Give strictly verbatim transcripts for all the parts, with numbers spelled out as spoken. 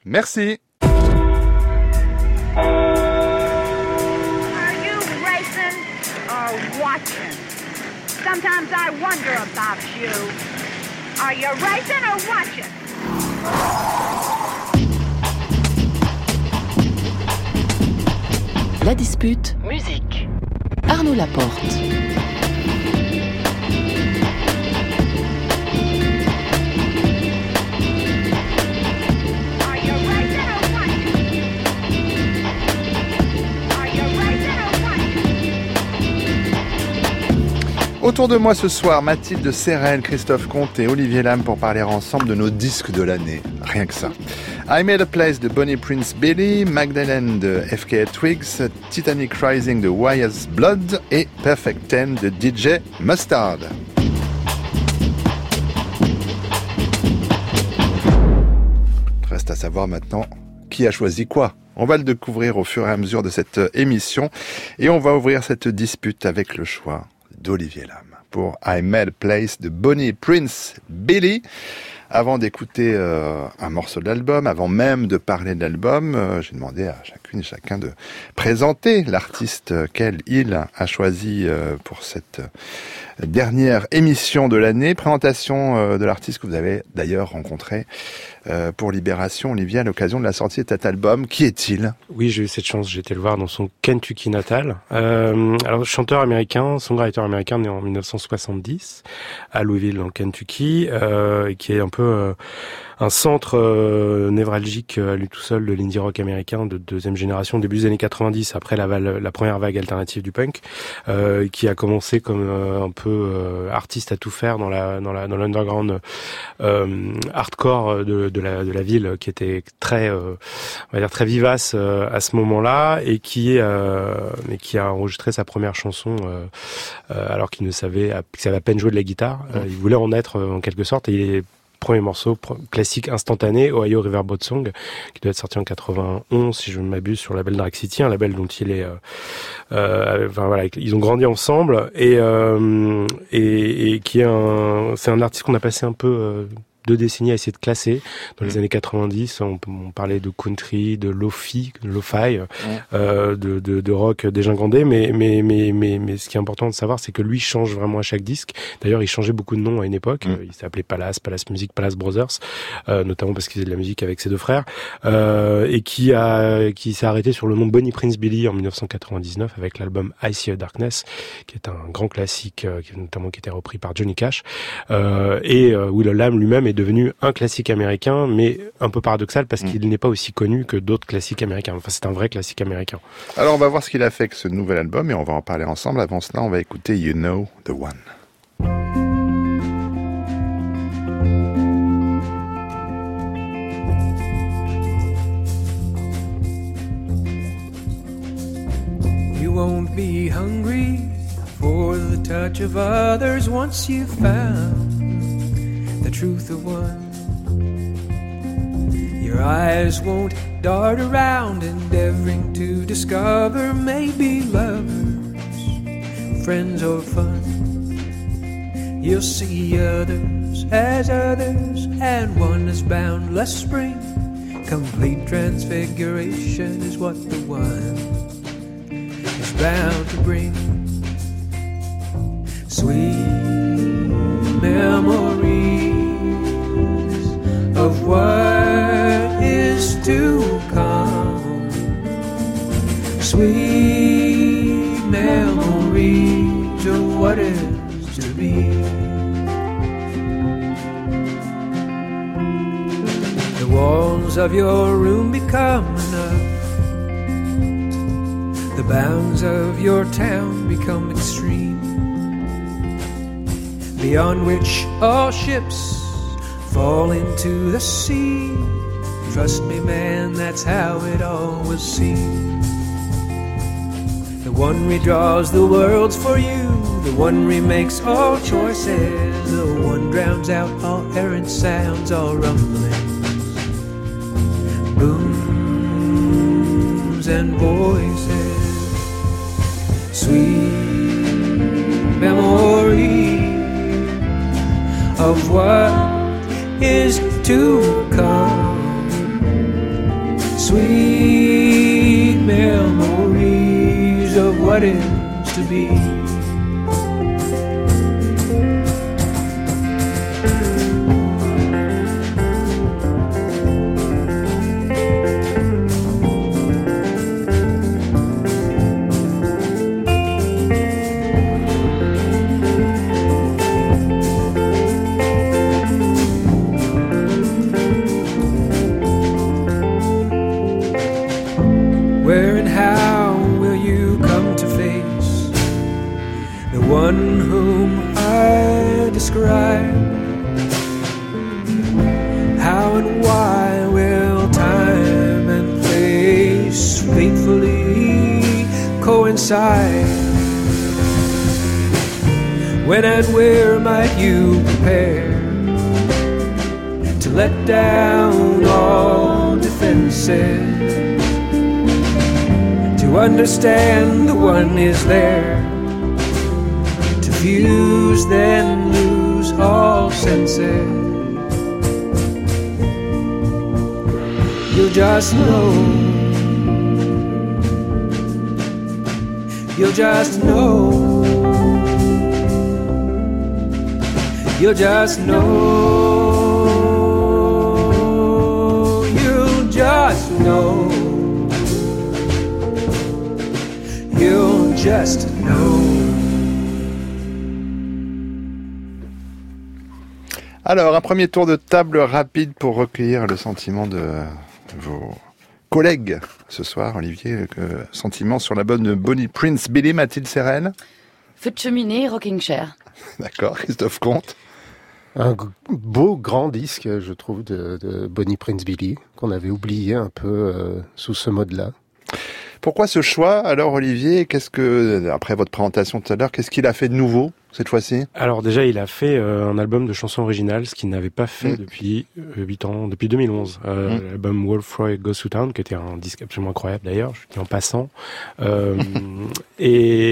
Merci. Are you racing or watching? Sometimes I wonder about you. Are you racing or watching? La dispute, musique. Arnaud Laporte. Autour de moi ce soir, Mathilde Serrel, Christophe Comte et Olivier Lam pour parler ensemble de nos disques de l'année. Rien que ça. I Made a Place de Bonnie Prince Billy, Magdalene de F K A Twigs, Titanic Rising de Wire's Blood et Perfect Ten de D J Mustard. Reste à savoir maintenant qui a choisi quoi. On va le découvrir au fur et à mesure de cette émission et on va ouvrir cette dispute avec le choix d'Olivier Lam pour I Made a Place de Bonnie Prince Billy. Avant d'écouter euh, un morceau de l'album, avant même de parler de l'album, euh, j'ai demandé à chacune et chacun de présenter l'artiste qu'elle, il a choisi euh, pour cette euh, dernière émission de l'année. Présentation euh, de l'artiste que vous avez d'ailleurs rencontré euh, pour Libération, Olivier, à l'occasion de la sortie de cet album. Qui est-il ? Oui, j'ai eu cette chance, j'ai été le voir dans son Kentucky natal. Euh, alors, chanteur américain, songwriter américain, né en dix-neuf cent soixante-dix, à Louisville, dans le Kentucky, euh, qui est un peu euh, un centre euh, névralgique à lui tout seul de l'indie rock américain de deuxième génération, début des années quatre-vingt-dix, après la, val- la première vague alternative du punk, euh, qui a commencé comme euh, un peu euh, artiste à tout faire dans la dans la dans l'underground euh, hardcore de, de la de la ville, qui était très euh, on va dire très vivace euh, à ce moment-là, et qui euh, mais qui a enregistré sa première chanson euh, euh, alors qu'il ne savait qu'il savait à peine jouer de la guitare. Euh, il voulait en être euh, en quelque sorte, et il est premier morceau classique instantané, Ohio Riverboat Song, qui doit être sorti en quatre-vingt-onze, si je ne m'abuse, sur le label Drag City, un label dont il est, euh, euh, enfin voilà, ils ont grandi ensemble, et euh, et, et qui est un, c'est un artiste qu'on a passé un peu euh, deux décennies à essayer de classer. Dans les années quatre-vingt-dix, on, on parlait de country, de lo-fi, de lo-fi, ouais. euh, de, de, de rock dégingandé, mais, mais, mais, mais, mais ce qui est important de savoir, c'est que lui change vraiment à chaque disque. D'ailleurs, il changeait beaucoup de noms à une époque. Mm. Il s'appelait Palace, Palace Music, Palace Brothers, euh, notamment parce qu'il faisait de la musique avec ses deux frères, euh, et qui a, qui s'est arrêté sur le nom Bonnie Prince Billy en dix-neuf cent quatre-vingt-dix-neuf avec l'album I See a Darkness, qui est un grand classique, euh, qui, notamment qui était repris par Johnny Cash, euh, et euh, Will Lam lui-même est devenu un classique américain, mais un peu paradoxal parce mmh. qu'il n'est pas aussi connu que d'autres classiques américains. Enfin, c'est un vrai classique américain. Alors, on va voir ce qu'il a fait avec ce nouvel album et on va en parler ensemble. Avant cela, on va écouter You Know the One. You won't be hungry for the touch of others once you've found the truth of one. Your eyes won't dart around endeavoring to discover maybe lovers, friends or fun. You'll see others as others, and one is boundless spring. Complete transfiguration is what the one is bound to bring. Sweet memories of what is to come, sweet memories of what is to be. The walls of your room become enough, the bounds of your town become extreme, beyond which all ships fall into the sea. Trust me, man, that's how it all will seem. The one redraws the worlds for you, the one remakes all choices, the one drowns out all errant sounds, all rumblings, booms and voices. Sweet memory of what is to come, sweet memories of what is to be. Where and how will you come to face the one whom I describe? How and why will time and place faithfully coincide? When and where might you prepare to let down all defenses? To understand the one is there, to fuse then lose all senses. You'll just know, you'll just know, you'll just know, you'll just know. You'll just know. Alors, un premier tour de table rapide pour recueillir le sentiment de vos collègues ce soir. Olivier, euh, sentiment sur la bonne Bonnie Prince Billy, Mathilde Sérène. Feu de cheminée, rocking chair. D'accord, Christophe Comte. Un beau grand disque, je trouve, de, de Bonnie Prince Billy, qu'on avait oublié un peu euh, sous ce mode-là. Pourquoi ce choix alors, Olivier? Qu'est-ce que, après votre présentation tout à l'heure, qu'est-ce qu'il a fait de nouveau cette fois-ci? Alors déjà, il a fait euh, un album de chansons originales, ce qu'il n'avait pas fait mmh. depuis euh, huit ans, depuis deux mille onze. Euh, mmh. L'album Wolfroy Goes to Town, qui était un disque absolument incroyable d'ailleurs, je dis en passant. Euh, et,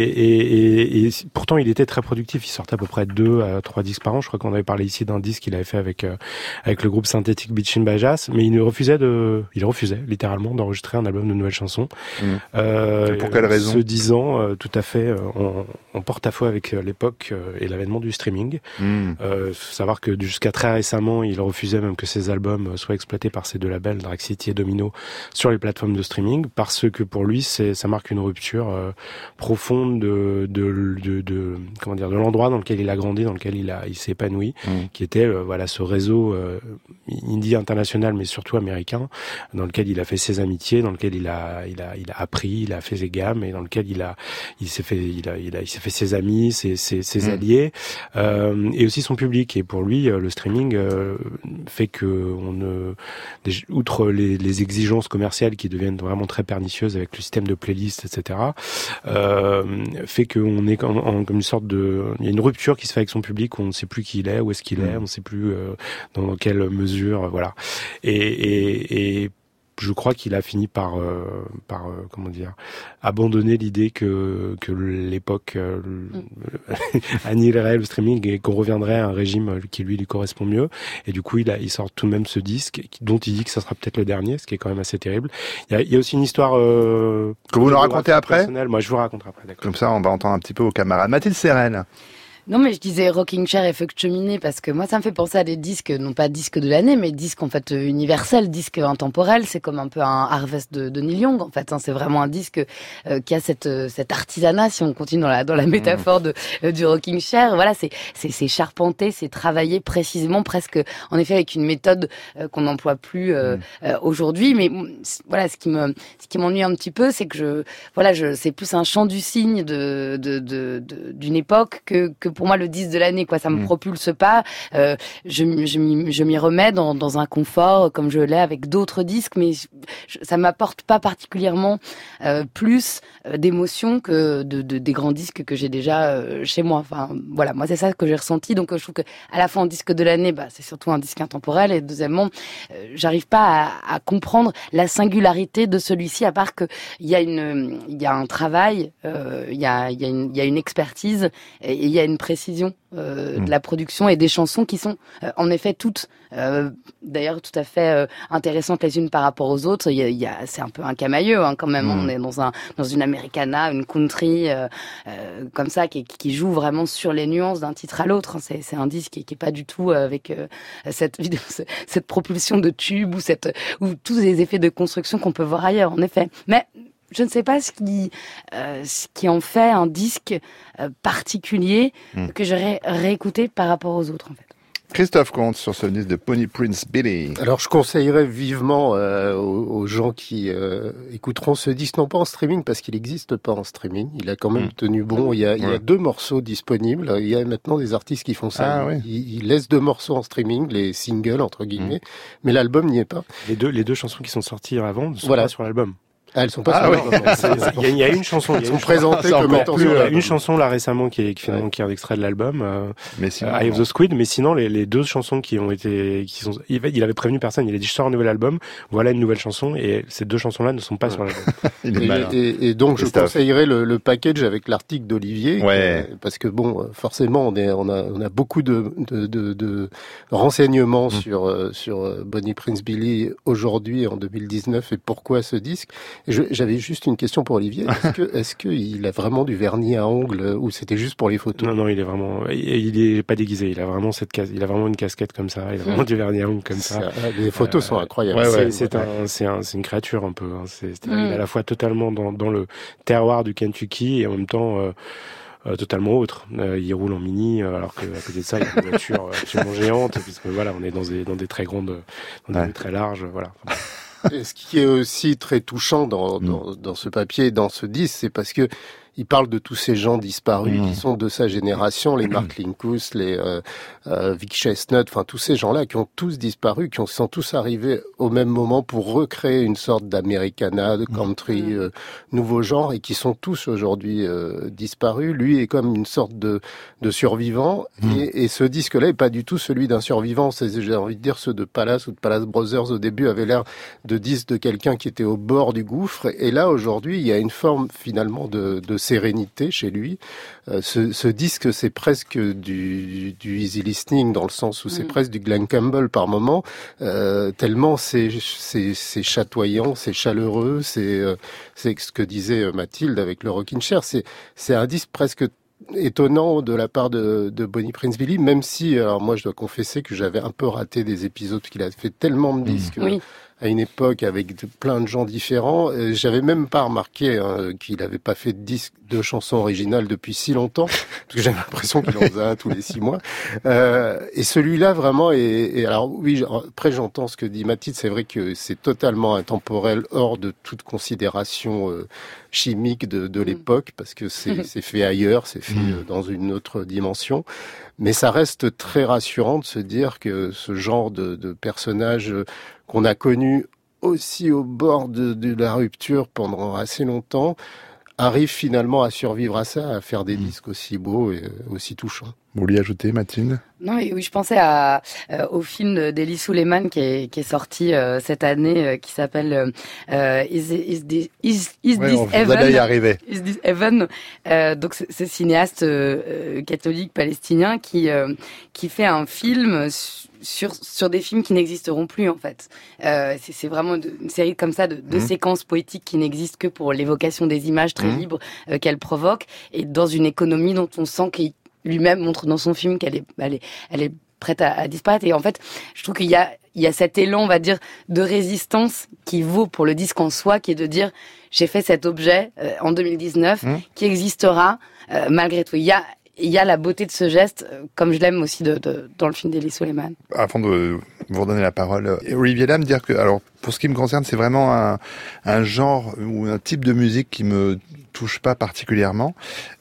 et, et, et pourtant, il était très productif. Il sortait à peu près deux à trois disques par an. Je crois qu'on avait parlé ici d'un disque qu'il avait fait avec euh, avec le groupe synthétique Bitchin' Bajas, mais il refusait de, il refusait littéralement d'enregistrer un album de nouvelles chansons. Mmh. Euh, pour quelle raison? Se disant euh, tout à fait euh, en, en porte-à-faux avec euh, l'époque euh, et l'avènement du streaming. Mm. Euh, faut savoir que jusqu'à très récemment, il refusait même que ses albums soient exploités par ces deux labels, Drag City et Domino, sur les plateformes de streaming, parce que pour lui, c'est, ça marque une rupture euh, profonde de, de, de, de, comment dire, de l'endroit dans lequel il a grandi, dans lequel il a, il s'est épanoui, mm. qui était euh, voilà ce réseau euh, indie international, mais surtout américain, dans lequel il a fait ses amitiés, dans lequel il a, il a, il a appris, il a fait ses gammes et dans lequel il a, il s'est fait, il a, il a, il s'est fait ses amis, ses, ses, ses mmh. alliés, euh, et aussi son public. Et pour lui, le streaming euh, fait que on ne, outre les, les exigences commerciales qui deviennent vraiment très pernicieuses avec le système de playlist, et cetera, euh, fait qu'on est en, en, comme une sorte de, il y a une rupture qui se fait avec son public. On ne sait plus qui il est, où est-ce qu'il mmh. est, on ne sait plus euh, dans quelle mesure, voilà. Et, et, et je crois qu'il a fini par, euh, par euh, comment dire, abandonner l'idée que que l'époque euh, mm. annihilerait le streaming et qu'on reviendrait à un régime qui lui lui correspond mieux. Et du coup, il a, il sort tout de même ce disque dont il dit que ça sera peut-être le dernier, ce qui est quand même assez terrible. Il y a, il y a aussi une histoire euh, que vous nous racontez après. Moi, je vous raconterai après. D'accord. Comme ça, on va entendre un petit peu vos camarades. Mathilde Sérène. Non, mais je disais Rocking Chair et Feu de cheminée parce que moi, ça me fait penser à des disques, non pas disques de l'année, mais disques en fait universels, disques intemporels. C'est comme un peu un Harvest de, de Neil Young, en fait. Hein. C'est vraiment un disque euh, qui a cette cet artisanat, si on continue dans la dans la métaphore de euh, du Rocking Chair. Voilà, c'est c'est c'est charpenté, c'est travaillé précisément, presque en effet avec une méthode euh, qu'on n'emploie plus euh, euh, aujourd'hui. Mais voilà, ce qui me ce qui m'ennuie un petit peu, c'est que je voilà, je c'est plus un chant du cygne de de de, de d'une époque que que pour moi le disque de l'année, quoi. Ça me mmh. propulse pas. Euh, je, je, m'y, je m'y remets dans, dans un confort comme je l'ai avec d'autres disques, mais je, ça m'apporte pas particulièrement euh, plus euh, d'émotion que de, de, des grands disques que j'ai déjà euh, chez moi. Enfin, voilà, moi c'est ça que j'ai ressenti. Donc je trouve que à la fois en disque de l'année, bah c'est surtout un disque intemporel, et deuxièmement, euh, j'arrive pas à, à comprendre la singularité de celui-ci, à part que il y a une, il y a un travail, euh, il y a, il y a une, il y a une expertise et il y a une précision euh, mmh. de la production et des chansons qui sont euh, en effet toutes euh, d'ailleurs tout à fait euh, intéressantes les unes par rapport aux autres. autres, il y a, il y a, c'est un peu un camailleux hein, quand même. Mmh. On est dans un dans une Americana, une country euh, euh, comme ça qui, qui joue vraiment sur les nuances d'un titre à l'autre. C'est, c'est un disque qui, qui est pas du tout avec euh, cette cette propulsion de tube ou cette ou tous les effets de construction qu'on peut voir ailleurs. En effet, mais je ne sais pas ce qui, euh, ce qui en fait un disque euh, particulier mmh. que j'aurais réécouté par rapport aux autres, en fait. Christophe Comte sur ce disque de Bonnie Prince Billy. Alors je conseillerais vivement euh, aux, aux gens qui euh, écouteront ce disque, non pas en streaming, parce qu'il n'existe pas en streaming. Il a quand même mmh. tenu bon. Il y a, ouais. il y a deux morceaux disponibles. Il y a maintenant des artistes qui font ça. Ah, oui. Ils, ils laissent deux morceaux en streaming, les singles entre guillemets, mmh. mais l'album n'y est pas. Les deux, les deux chansons qui sont sorties avant ne sont voilà. pas sur l'album. Ah, elles sont pas ah, sur oui. l'album. Il y a une chanson. Elles sont présentées comme étant plus, euh, une chanson là récemment qui est qui finalement ouais. qui est un extrait de l'album. Euh, mais sinon, Eye of the Squid. Mais sinon les, les deux chansons qui ont été qui sont il avait prévenu personne. Il a dit je sors un nouvel album. Voilà une nouvelle chanson et ces deux chansons là ne sont pas ouais. sur l'album. Il est et, et, et donc je Christophe. conseillerais le, le package avec l'article d'Olivier ouais. euh, parce que bon forcément on est on a on a beaucoup de de de, de renseignements mmh. sur euh, sur Bonnie Prince Billy aujourd'hui en deux mille dix-neuf et pourquoi ce disque. Et je, j'avais juste une question pour Olivier. Est-ce que, est-ce qu'il a vraiment du vernis à ongles ou c'était juste pour les photos? Non, non, il est vraiment, il est pas déguisé. Il a vraiment cette cas, il a vraiment une casquette comme ça. Il a vraiment du vernis à ongles comme ça. ça. Les photos euh, sont incroyables. Ouais, ouais, c'est, c'est, ouais. un, c'est un, c'est une créature un peu. Hein. C'est, c'est, mm. Il est à la fois totalement dans, dans le terroir du Kentucky et en même temps, euh, Euh, totalement autre. Euh, il roule en mini, euh, alors que à côté de ça, il y a une voiture euh, absolument géante, puisque voilà, on est dans des dans des très grandes, dans des ouais. rues très larges, voilà. Et ce qui est aussi très touchant dans mmh. dans, dans ce papier, dans ce disque, c'est parce que il parle de tous ces gens disparus mmh. qui sont de sa génération, les Mark Linkous, les euh, euh, Vic Chestnut, enfin tous ces gens-là qui ont tous disparu, qui ont, sont tous arrivés au même moment pour recréer une sorte d'Americana, de country, mmh. euh, nouveau genre, et qui sont tous aujourd'hui euh, disparus. Lui est comme une sorte de, de survivant, mmh. et, et ce disque-là est pas du tout celui d'un survivant. C'est, j'ai envie de dire, ceux de Palace ou de Palace Brothers au début avaient l'air de disques de quelqu'un qui était au bord du gouffre, et là aujourd'hui il y a une forme finalement de, de sérénité chez lui. Euh, ce, ce disque, c'est presque du, du easy listening dans le sens où c'est mmh. presque du Glenn Campbell par moment, euh, tellement c'est, c'est, c'est chatoyant, c'est chaleureux, c'est, euh, c'est ce que disait Mathilde avec le Rockin' Chair. C'est, c'est un disque presque étonnant de la part de, de Bonnie Prince Billy, même si, alors moi je dois confesser que j'avais un peu raté des épisodes parce qu'il a fait tellement de disques. Mmh. Oui. À une époque avec de, plein de gens différents. Euh, j'avais même pas remarqué hein, qu'il avait pas fait de disque de chansons originales depuis si longtemps, parce que j'avais l'impression qu'il en faisait un tous les six mois. Euh, et celui-là vraiment est, et alors oui, après j'entends ce que dit Mathilde, c'est vrai que c'est totalement intemporel, hors de toute considération euh, chimique de, de l'époque, parce que c'est, c'est fait ailleurs, c'est fait euh, dans une autre dimension. Mais ça reste très rassurant de se dire que ce genre de, de personnage qu'on a connu aussi au bord de, de la rupture pendant assez longtemps, arrive finalement à survivre à ça, à faire des mmh. disques aussi beaux et aussi touchants. Vous vouliez ajouter, Mathilde? Non, oui, je pensais à, euh, au film d'Elie Souleiman qui est, qui est sorti euh, cette année, euh, qui s'appelle euh, Is, is, this, is, is ouais, this on Heaven? Va y arriver. Is this Heaven? Euh, donc, c'est, c'est cinéaste euh, catholique palestinien qui euh, qui fait un film sur sur des films qui n'existeront plus en fait. Euh, c'est, c'est vraiment de, une série comme ça de, de mmh. séquences poétiques qui n'existent que pour l'évocation des images très mmh. libres euh, qu'elle provoque, et dans une économie dont on sent qu'il lui-même montre dans son film qu'elle est, elle est, elle est prête à, à disparaître. Et en fait, je trouve qu'il y a, il y a cet élan, on va dire, de résistance qui vaut pour le disque en soi, qui est de dire, j'ai fait cet objet euh, en deux mille dix-neuf, mmh. qui existera euh, malgré tout. Il y a, il y a la beauté de ce geste, euh, comme je l'aime aussi de, de, dans le film d'Elie Souleiman. Avant de vous redonner la parole, Olivier Lam, dire que, alors, pour ce qui me concerne, c'est vraiment un, un genre ou un type de musique qui me touche pas particulièrement,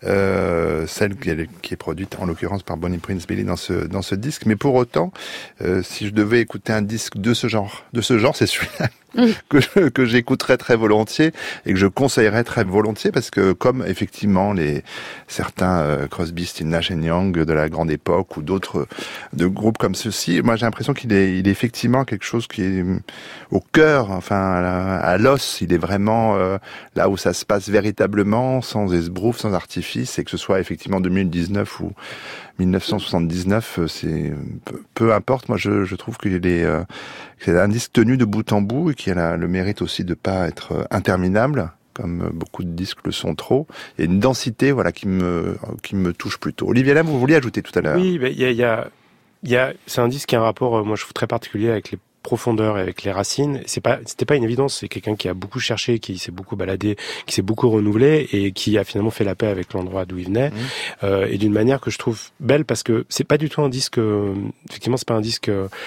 euh, celle qui est, qui est produite en l'occurrence par Bonnie Prince Billy dans ce dans ce disque. Mais pour autant, euh, si je devais écouter un disque de ce genre, de ce genre, c'est celui-là que je, que j'écouterais très volontiers et que je conseillerais très volontiers, parce que comme effectivement les certains euh, Crosby, Stills, Nash and Young de la grande époque ou d'autres de groupes comme ceux-ci, moi j'ai l'impression qu'il est il est effectivement quelque chose qui est au cœur, enfin à, à l'os. Il est vraiment euh, là où ça se passe véritablement, sans esbrouf, sans artifice, et que ce soit effectivement deux mille dix-neuf ou dix-neuf cent soixante-dix-neuf, c'est peu, peu importe. Moi, je, je trouve qu'il est, euh, que c'est un disque tenu de bout en bout et qui a la, le mérite aussi de pas être interminable, comme beaucoup de disques le sont trop. Il y a une densité, voilà, qui me, qui me touche plutôt. Olivier Lam, vous vouliez ajouter tout à l'heure. Oui, il y a, il y a, il y a, c'est un disque qui a un rapport, moi je trouve très particulier avec les profondeur et avec les racines. C'est pas, c'était pas une évidence. C'est quelqu'un qui a beaucoup cherché, qui s'est beaucoup baladé, qui s'est beaucoup renouvelé et qui a finalement fait la paix avec l'endroit d'où il venait. Mmh. Euh, et d'une manière que je trouve belle parce que c'est pas du tout un disque, euh, effectivement, c'est pas un disque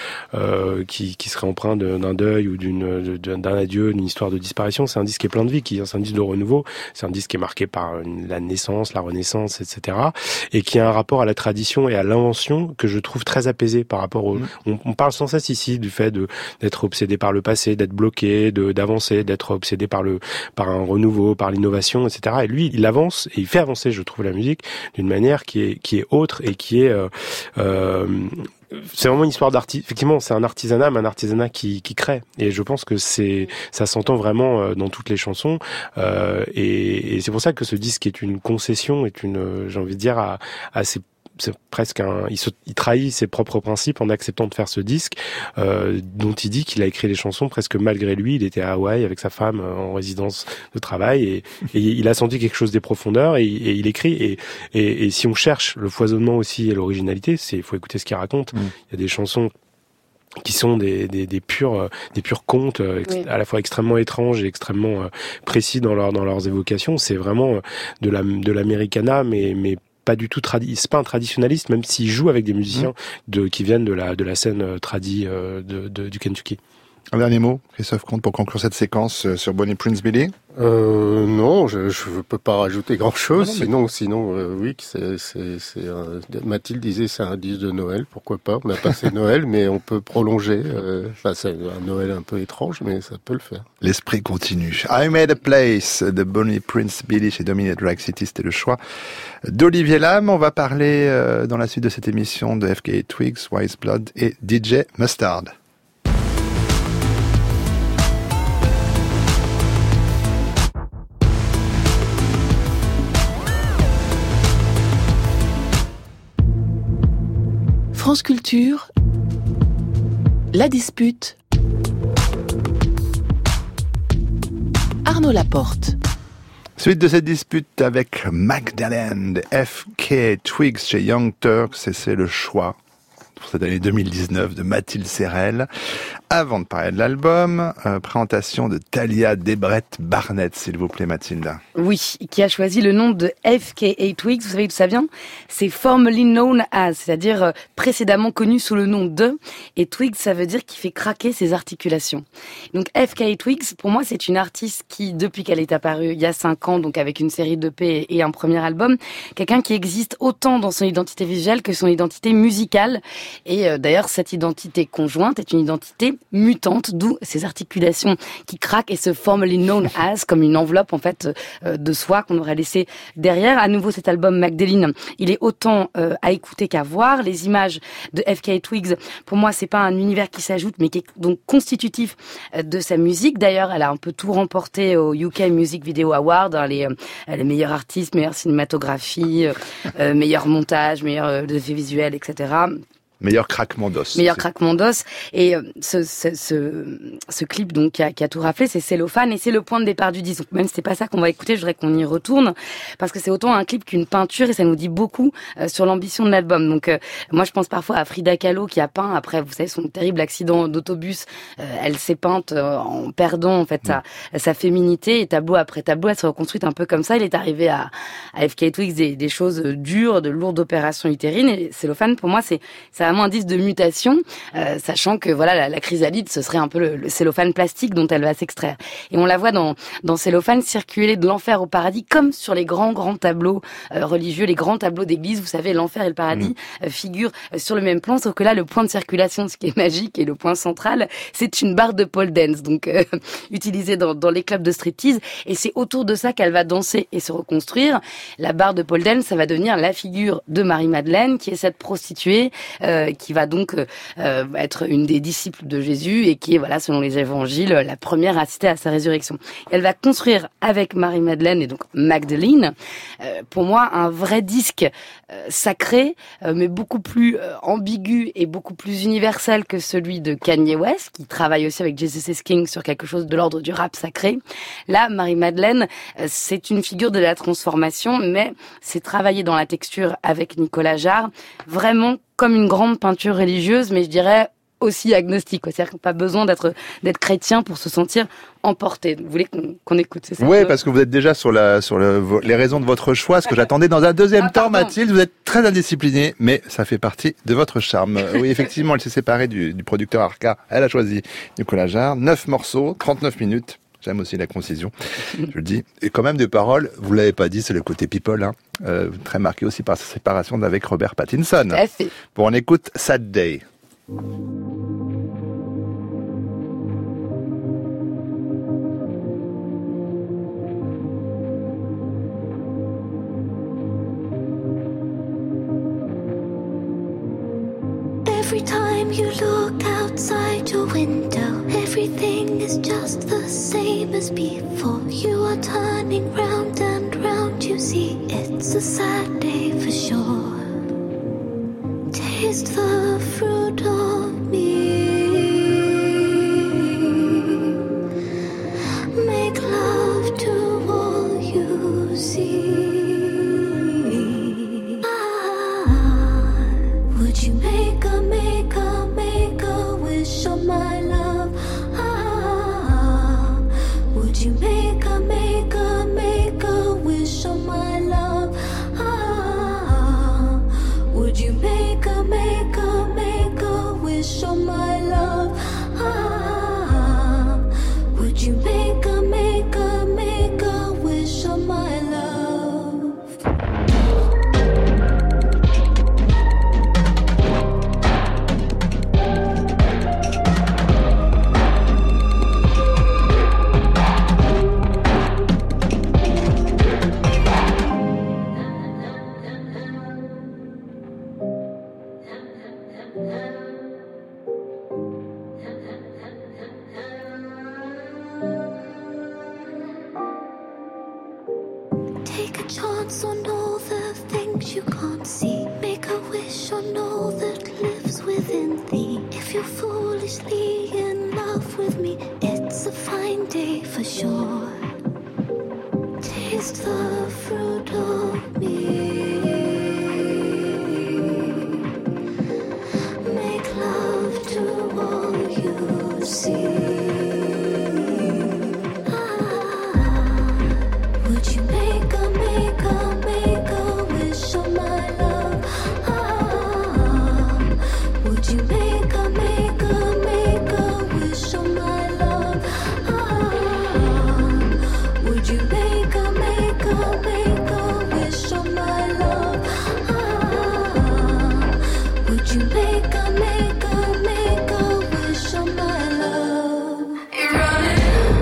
euh, qui, qui serait empreint de, d'un deuil ou d'une, de, d'un adieu, d'une histoire de disparition. C'est un disque qui est plein de vie, qui, c'est un disque de renouveau. C'est un disque qui est marqué par une, la naissance, la renaissance, et cetera. Et qui a un rapport à la tradition et à l'invention que je trouve très apaisé par rapport au. Mmh. On, on parle sans cesse ici du fait de d'être obsédé par le passé, d'être bloqué, de d'avancer, d'être obsédé par le par un renouveau, par l'innovation, et cetera. Et lui, il avance et il fait avancer, je trouve, la musique d'une manière qui est qui est autre et qui est euh, euh, c'est vraiment une histoire d'artisanat. Effectivement, c'est un artisanat, mais un artisanat qui, qui crée. Et je pense que c'est, ça s'entend vraiment dans toutes les chansons. Euh, et, et c'est pour ça que ce disque est une concession, est une, j'ai envie de dire, à, à ses c'est presque un, il, se, il trahit ses propres principes en acceptant de faire ce disque, euh, dont il dit qu'il a écrit les chansons presque malgré lui. Il était à Hawaï avec sa femme en résidence de travail et, et il a senti quelque chose des profondeurs et, et il écrit. Et, et, et si on cherche le foisonnement aussi et l'originalité, c'est, il faut écouter ce qu'il raconte. Mmh. Il y a des chansons qui sont des, des, des purs, des purs contes, ex- oui. à la fois extrêmement étranges et extrêmement euh, précis dans leur, dans leurs évocations. C'est vraiment de la, de l'americana, mais, mais pas du tout tradi, c'est pas un traditionnaliste, même s'il joue avec des musiciens de, qui viennent de la, de la scène tradie euh, de, de, du Kentucky. Un dernier mot, Christophe Comte, pour conclure cette séquence sur Bonnie Prince Billy. Euh, non, je je peux pas rajouter grand chose. Ah non, mais... Sinon, sinon, euh, oui, c'est c'est c'est. Un... Mathilde disait c'est un disque de Noël, pourquoi pas. On a passé Noël, mais on peut prolonger. Euh... Enfin, c'est un Noël un peu étrange, mais ça peut le faire. L'esprit continue. I Made a Place de Bonnie Prince Billy chez Dominic Drag City, c'était le choix d'Olivier Lam. On va parler euh, dans la suite de cette émission de F K A Twigs, Wise Blood et D J Mustard. France Culture, La Dispute, Arnaud Laporte. Suite de cette dispute avec Magdalene, F K A Twigs chez Young Turks, et c'est le choix pour cette année deux mille dix-neuf de Mathilde Serrel. Avant de parler de l'album, euh, présentation de Talia Debrett Barnett, s'il vous plaît Mathilde. Oui, qui a choisi le nom de F K A Twigs. Vous savez d'où ça vient ? C'est formerly known as, c'est-à-dire euh, précédemment connu sous le nom de. Et Twigs, ça veut dire qu'il fait craquer ses articulations. Donc F K A Twigs, pour moi, c'est une artiste qui, depuis qu'elle est apparue il y a cinq ans, donc avec une série d'E P et un premier album, quelqu'un qui existe autant dans son identité visuelle que son identité musicale. Et euh, d'ailleurs, cette identité conjointe est une identité mutante, d'où ces articulations qui craquent et se formerly known as, comme une enveloppe en fait euh, de soi qu'on aurait laissé derrière. À nouveau, cet album Magdalene, il est autant euh, à écouter qu'à voir. Les images de F K A Twigs, pour moi, c'est pas un univers qui s'ajoute, mais qui est donc constitutif euh, de sa musique. D'ailleurs, elle a un peu tout remporté au U K Music Video Award, hein, les, euh, les meilleurs artistes, meilleure cinématographie, euh, euh, meilleur montage, meilleur euh, effet visuel, et cetera. Meilleur craquement d'os. Meilleur craquement d'os. Et euh, ce, ce, ce, ce clip donc qui a, qui a tout raflé, c'est Cellophane et c'est le point de départ du disque. Donc, même si c'est pas ça qu'on va écouter, je voudrais qu'on y retourne parce que c'est autant un clip qu'une peinture et ça nous dit beaucoup euh, sur l'ambition de l'album. Donc euh, moi je pense parfois à Frida Kahlo qui a peint après, vous savez, son terrible accident d'autobus. Euh, elle s'est peinte euh, en perdant en fait mmh. sa, sa féminité et tableau après tableau, elle s'est reconstruite un peu comme ça. Il est arrivé à, à F K A Twigs des, des choses dures, de lourdes opérations utérines. Et Cellophane pour moi c'est ça vraiment un disque de mutation, euh, sachant que voilà la, la chrysalide ce serait un peu le, le cellophane plastique dont elle va s'extraire. Et on la voit dans dans Cellophane circuler de l'enfer au paradis comme sur les grands grands tableaux euh, religieux, les grands tableaux d'église. Vous savez, l'enfer et le paradis mmh. euh, figurent euh, sur le même plan, sauf que là le point de circulation, ce qui est magique et le point central, c'est une barre de pole dance, donc euh, utilisée dans dans les clubs de striptease. Et c'est autour de ça qu'elle va danser et se reconstruire. La barre de pole dance, ça va devenir la figure de Marie-Madeleine, qui est cette prostituée. Euh, euh, qui va donc euh, être une des disciples de Jésus et qui est, voilà, selon les évangiles, la première à assister à sa résurrection. Elle va construire avec Marie-Madeleine et donc Magdalene, euh, pour moi, un vrai disque euh, sacré, euh, mais beaucoup plus euh, ambigu et beaucoup plus universel que celui de Kanye West, qui travaille aussi avec Jesus is King sur quelque chose de l'ordre du rap sacré. Là, Marie-Madeleine, euh, c'est une figure de la transformation, mais c'est travaillé dans la texture avec Nicolas Jarre, vraiment comme une grande peinture religieuse, mais je dirais aussi agnostique, quoi. C'est-à-dire qu'on n'a pas besoin d'être d'être chrétien pour se sentir emporté. Vous voulez qu'on, qu'on écoute, c'est ça? Oui, parce que vous êtes déjà sur la sur le, les raisons de votre choix, ce que j'attendais dans un deuxième ah, temps, Mathilde. Vous êtes très indisciplinée, mais ça fait partie de votre charme. Oui, effectivement, elle s'est séparée du, du producteur Arca. Elle a choisi Nicolas Jarre. Neuf morceaux, trente-neuf minutes. J'aime aussi la concision, je le dis. Et quand même des paroles, vous l'avez pas dit, c'est le côté people, hein. Euh, très marqué aussi par sa séparation d'avec Robert Pattinson. Tout à fait. Bon, on écoute Sad Day. Every time you look outside your window, everything is just the same as before. You are turning round and round, you see it's a sad day for sure. Taste the fruit of me, make love to all you see. Ah, would you make a, make a, make a wish on my love? Ah, would you make a, make a, make a wish on my love? Ah, would you make a, make a, make a wish on my love? Ah, would you make a, make a, make a wish on my love? Take a chance on all the things you can't see. Make a wish on all that lives within thee. If you're foolishly in love with me, it's a fine day for sure. Taste the fruit of me, make love to all you see. Would you make a, make a, make a wish on my love? Ah, would you make a, make a, make a wish on my love? Ah, would you make a, make a, make a wish on my love? Ah, would you make a, make a, make a wish on my love? You're running.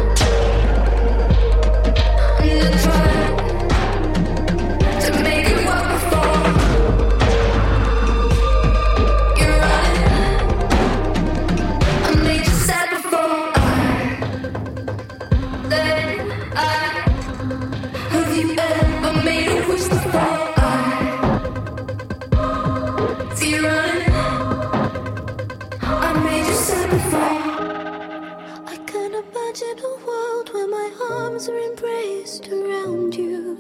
I can imagine a world where my arms are embraced around you.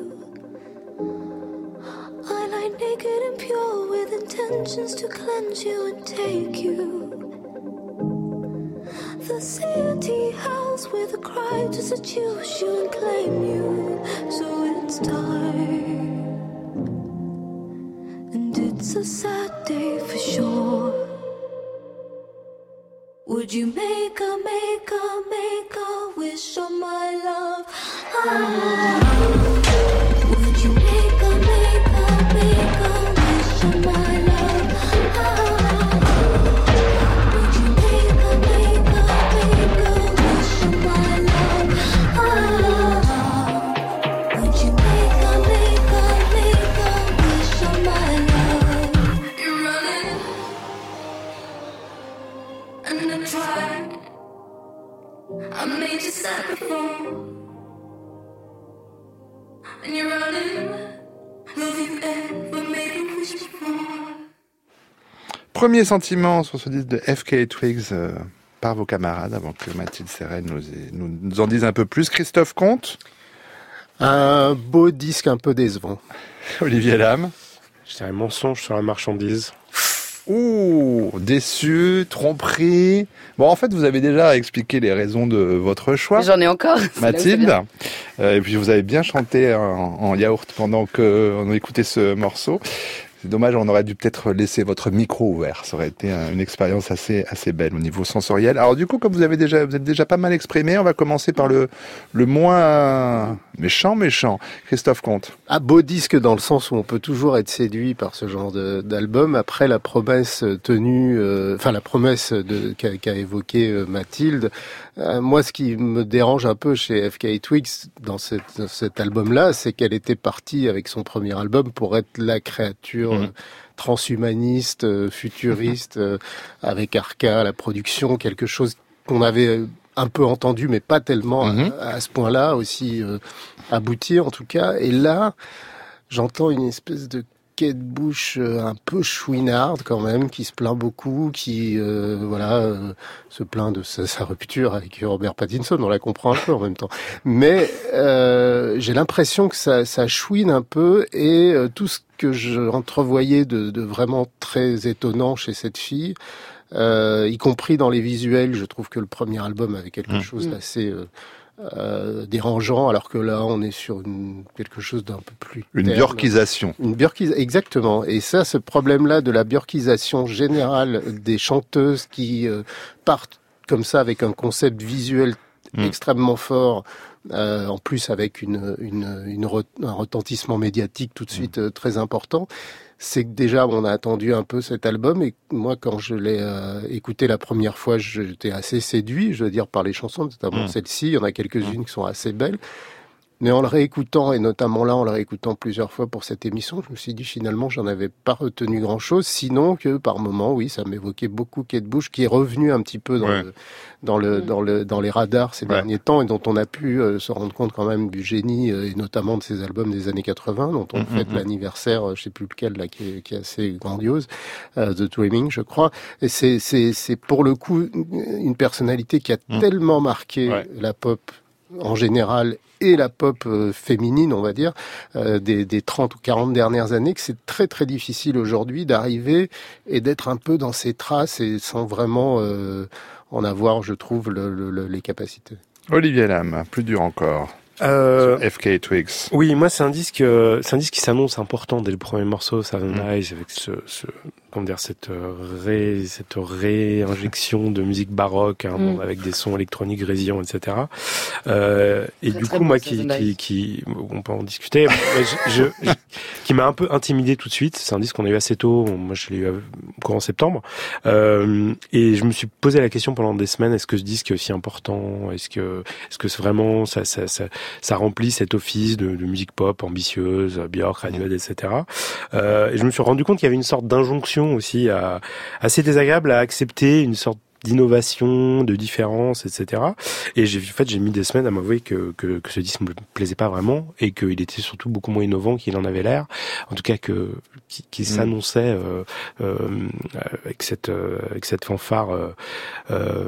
I lie naked and pure with intentions to cleanse you and take you. The city howls with a cry to seduce you and claim you. So it's time, and it's a sad day for sure. Would you make a, make a, make a wish on my love? Ah, would you make a, make a, make a wish on my love? Ah, would you make a, make a, make a wish on my love? Ah, would you make a, make a, make a wish on my love? You're running. more. And you're running, love you ever made a wish before. Premier sentiment sur ce disque de F K Twigs euh, par vos camarades, avant que Mathilde Sérène nous, nous, nous en dise un peu plus. Christophe Comte. Un beau disque un peu décevant. Olivier Lam. Je dirais mensonge sur la marchandise. Ouh, déçu, tromperie. Bon, en fait, vous avez déjà expliqué les raisons de votre choix. J'en ai encore. c'est là où c'est Mathilde. bien. Euh, et puis vous avez bien chanté en, en yaourt pendant que on écoutait ce morceau. C'est dommage, on aurait dû peut-être laisser votre micro ouvert. Ça aurait été un- une expérience assez assez belle au niveau sensoriel. Alors du coup, comme vous avez déjà vous êtes déjà pas mal exprimé, on va commencer par le le moins méchant méchant. Christophe Comte. Un beau disque dans le sens où on peut toujours être séduit par ce genre de- d'album. Après la promesse tenue, euh, enfin la promesse de, qu'a, qu'a évoquée euh, Mathilde, euh, moi ce qui me dérange un peu chez F K Twigs dans, cette, dans cet album-là, c'est qu'elle était partie avec son premier album pour être la créature Mhm. euh, transhumaniste, euh, futuriste, euh, avec Arca, la production, quelque chose qu'on avait euh, un peu entendu, mais pas tellement Mhm. à, à ce point-là, aussi euh, abouti en tout cas. Et là, j'entends une espèce de Kate Bush euh, un peu chouinarde quand même, qui se plaint beaucoup, qui euh, voilà euh, se plaint de sa, sa rupture avec Robert Pattinson. On la comprend un peu en même temps, mais euh, j'ai l'impression que ça, ça chouine un peu, et euh, tout ce que je entrevoyais de, de vraiment très étonnant chez cette fille, euh, y compris dans les visuels, je trouve que le premier album avait quelque Mmh. chose Mmh. d'assez euh, euh, dérangeant, alors que là on est sur une, quelque chose d'un peu plus Une terne. bjorkisation. Une bjorkis- exactement. Et ça, ce problème-là de la bjorkisation générale des chanteuses qui euh, partent comme ça avec un concept visuel Mm. extrêmement fort, euh, en plus avec une, une, une re- un retentissement médiatique tout de suite euh, très important, c'est que déjà on a attendu un peu cet album, et moi quand je l'ai euh, écouté la première fois, j'étais assez séduit, je veux dire, par les chansons, notamment Mm. celle-ci. Il y en a quelques-unes qui sont assez belles. Mais en le réécoutant, et notamment là, en le réécoutant plusieurs fois pour cette émission, je me suis dit finalement, j'en avais pas retenu grand-chose, sinon que par moments, oui, ça m'évoquait beaucoup Kate Bush, qui est revenu un petit peu dans Ouais. le, dans le, dans le, dans les radars ces Ouais. derniers temps, et dont on a pu euh, se rendre compte quand même du génie, euh, et notamment de ses albums des années quatre-vingts, dont on Mhm, fête mhm. l'anniversaire, euh, je sais plus lequel là, qui est, qui est assez grandiose, euh, The Dreaming, je crois. Et c'est, c'est, c'est pour le coup une personnalité qui a Mhm. tellement marqué Ouais. la pop en général et la pop euh, féminine, on va dire, euh, des, des trente ou quarante dernières années, que c'est très très difficile aujourd'hui d'arriver et d'être un peu dans ses traces, et sans vraiment euh, en avoir, je trouve, le, le, le- les capacités. Olivier Lam, plus dur encore. Euh, Sur F K Twigs. Oui, moi c'est un disque, euh, c'est un disque qui s'annonce important dès le premier morceau, Seven Mm. Eyes, avec ce, ce, comment dire, cette euh, ré, cette réinjection de musique baroque, hein, Mm. avec des sons électroniques grésillants, et cetera. Euh, et Très, du très coup, bon, moi qui, Seven qui, Eyes. qui, on peut en discuter, mais je, je, je- qui m'a un peu intimidé tout de suite. C'est un disque qu'on a eu assez tôt. Moi, je l'ai eu courant septembre. Euh, et je me suis posé la question pendant des semaines, est-ce que ce disque est aussi important? Est-ce que, est-ce que c'est vraiment, ça, ça, ça, ça remplit cet office de, de musique pop ambitieuse, Björk, Radiohead, et cetera. Euh, et je me suis rendu compte qu'il y avait une sorte d'injonction aussi à, assez désagréable à accepter une sorte d'innovation, de différence, et cetera. Et j'ai, en fait, j'ai mis des semaines à m'avouer que, que, que ce disque me plaisait pas vraiment, et qu'il était surtout beaucoup moins innovant qu'il en avait l'air. En tout cas, que, qui, qui Mm. s'annonçait, euh, euh, avec cette, euh, avec cette fanfare, euh, euh,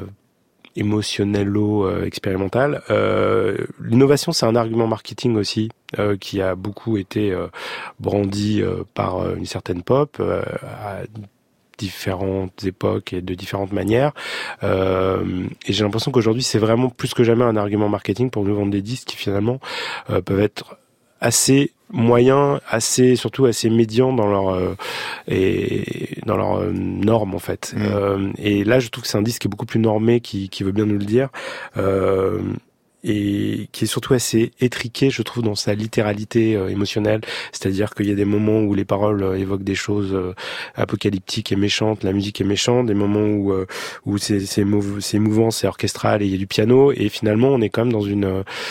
émotionnello-expérimental. Euh, l'innovation, c'est un argument marketing aussi, euh, qui a beaucoup été euh, brandi euh, par euh, une certaine pop, euh, à différentes époques et de différentes manières. Euh, et j'ai l'impression qu'aujourd'hui, c'est vraiment plus que jamais un argument marketing pour nous vendre des disques qui finalement euh, peuvent être assez moyens, assez surtout assez médians dans leur euh, et dans leurs euh, normes en fait. Mmh. Euh, et là, je trouve que c'est un disque qui est beaucoup plus normé, qui qui veut bien nous le dire. Euh, et qui est surtout assez étriqué, je trouve, dans sa littéralité euh, émotionnelle. C'est-à-dire qu'il y a des moments où les paroles euh, évoquent des choses euh, apocalyptiques et méchantes, la musique est méchante, des moments où euh, où c'est c'est, mouv- c'est émouvant, c'est orchestral et il y a du piano, et finalement on est quand même dans une euh,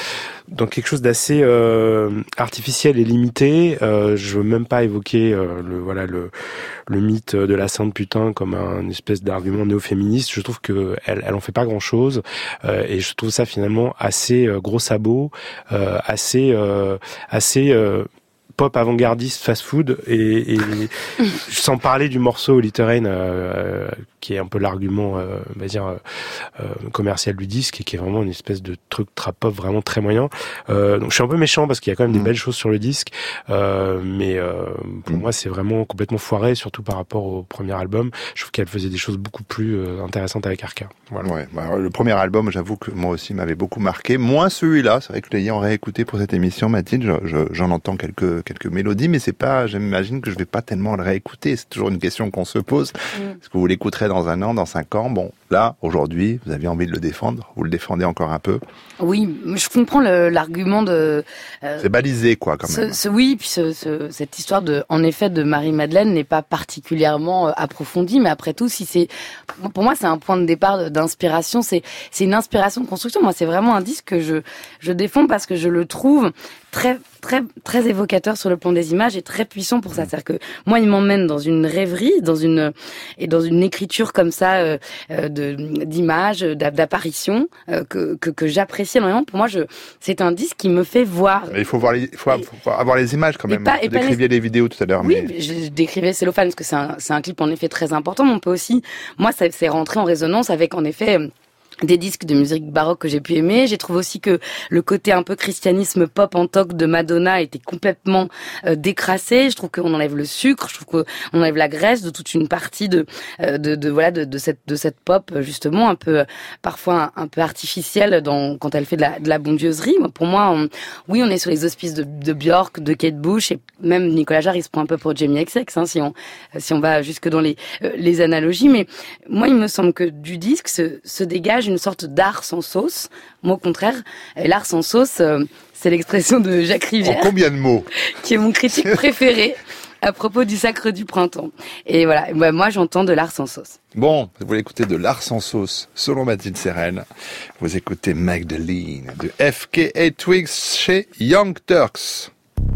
dans quelque chose d'assez euh, artificiel et limité. Euh, je veux même pas évoquer euh, le voilà le le mythe de la sainte putain comme un espèce d'argument néo-féministe. Je trouve que elle elle en fait pas grand chose euh, et je trouve ça finalement assez euh, gros sabot, euh, assez euh, assez euh, pop avant-gardiste fast-food et, et sans parler du morceau Little Rain euh, qui est un peu l'argument euh, on va dire euh, commercial du disque et qui est vraiment une espèce de truc trap pop vraiment très moyen. Euh, donc je suis un peu méchant parce qu'il y a quand même des mmh. belles choses sur le disque, euh, mais euh, pour mmh. moi c'est vraiment complètement foiré, surtout par rapport au premier album. Je trouve qu'elle faisait des choses beaucoup plus euh, intéressantes avec Arca. Voilà. Ouais, bah, le premier album, j'avoue que moi aussi m'avait beaucoup marqué. Moins celui-là, c'est vrai que l'ayant réécouté pour cette émission, Mathilde, je, je, j'en entends quelques quelques mélodies, mais c'est pas, j'imagine que je vais pas tellement le réécouter. C'est toujours une question qu'on se pose. Mmh. Est-ce que vous l'écouterez dans un an, dans cinq ans? Bon, là, aujourd'hui, vous avez envie de le défendre. Vous le défendez encore un peu? Oui, je comprends le, l'argument de... Euh, c'est balisé, quoi, quand même. Ce, ce, oui, puis ce, ce, cette histoire, de, en effet, de Marie-Madeleine n'est pas particulièrement approfondie, mais après tout, si c'est... Pour moi, c'est un point de départ d'inspiration. C'est, c'est une inspiration de construction. Moi, c'est vraiment un disque que je, je défends parce que je le trouve très... très très évocateur sur le plan des images et très puissant pour ça. C'est-à-dire que moi, il m'emmène dans une rêverie, dans une et dans une écriture comme ça euh, de d'images, d'apparitions euh, que, que que j'apprécie énormément. Pour moi, je c'est un disque qui me fait voir. Mais il faut voir les, il faut, et, faut avoir les images quand même. Pas, vous décriviez les... les vidéos tout à l'heure. Oui, mais... je décrivais Cellophane parce que c'est un c'est un clip en effet très important. Mais on peut aussi, moi, ça c'est rentré en résonance avec en effet des disques de musique baroque que j'ai pu aimer. J'ai trouvé aussi que le côté un peu christianisme pop en toc de Madonna était complètement euh, décrassé. Je trouve qu'on enlève le sucre, je trouve qu'on enlève la graisse de toute une partie de euh, de, de voilà de, de cette de cette pop justement un peu euh, parfois un, un peu artificielle dans quand elle fait de la de la bondieuserie. Pour moi, on, oui, on est sur les auspices de, de Björk, de Kate Bush et même Nicolas Jarre, il se prend un peu pour Jamie X X hein, si on si on va jusque dans les euh, les analogies. Mais moi, il me semble que du disque se, se dégage une sorte d'art sans sauce. Moi, au contraire, l'art sans sauce, euh, c'est l'expression de Jacques Rivière. En combien de mots? Qui est mon critique préféré à propos du Sacre du Printemps. Et voilà, bah, moi, j'entends de l'art sans sauce. Bon, vous voulez écouter de l'art sans sauce, selon Mathilde Serrel. Vous écoutez Magdalene de F K A Twigs chez Young Turks.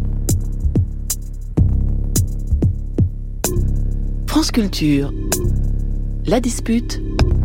France Culture. La dispute.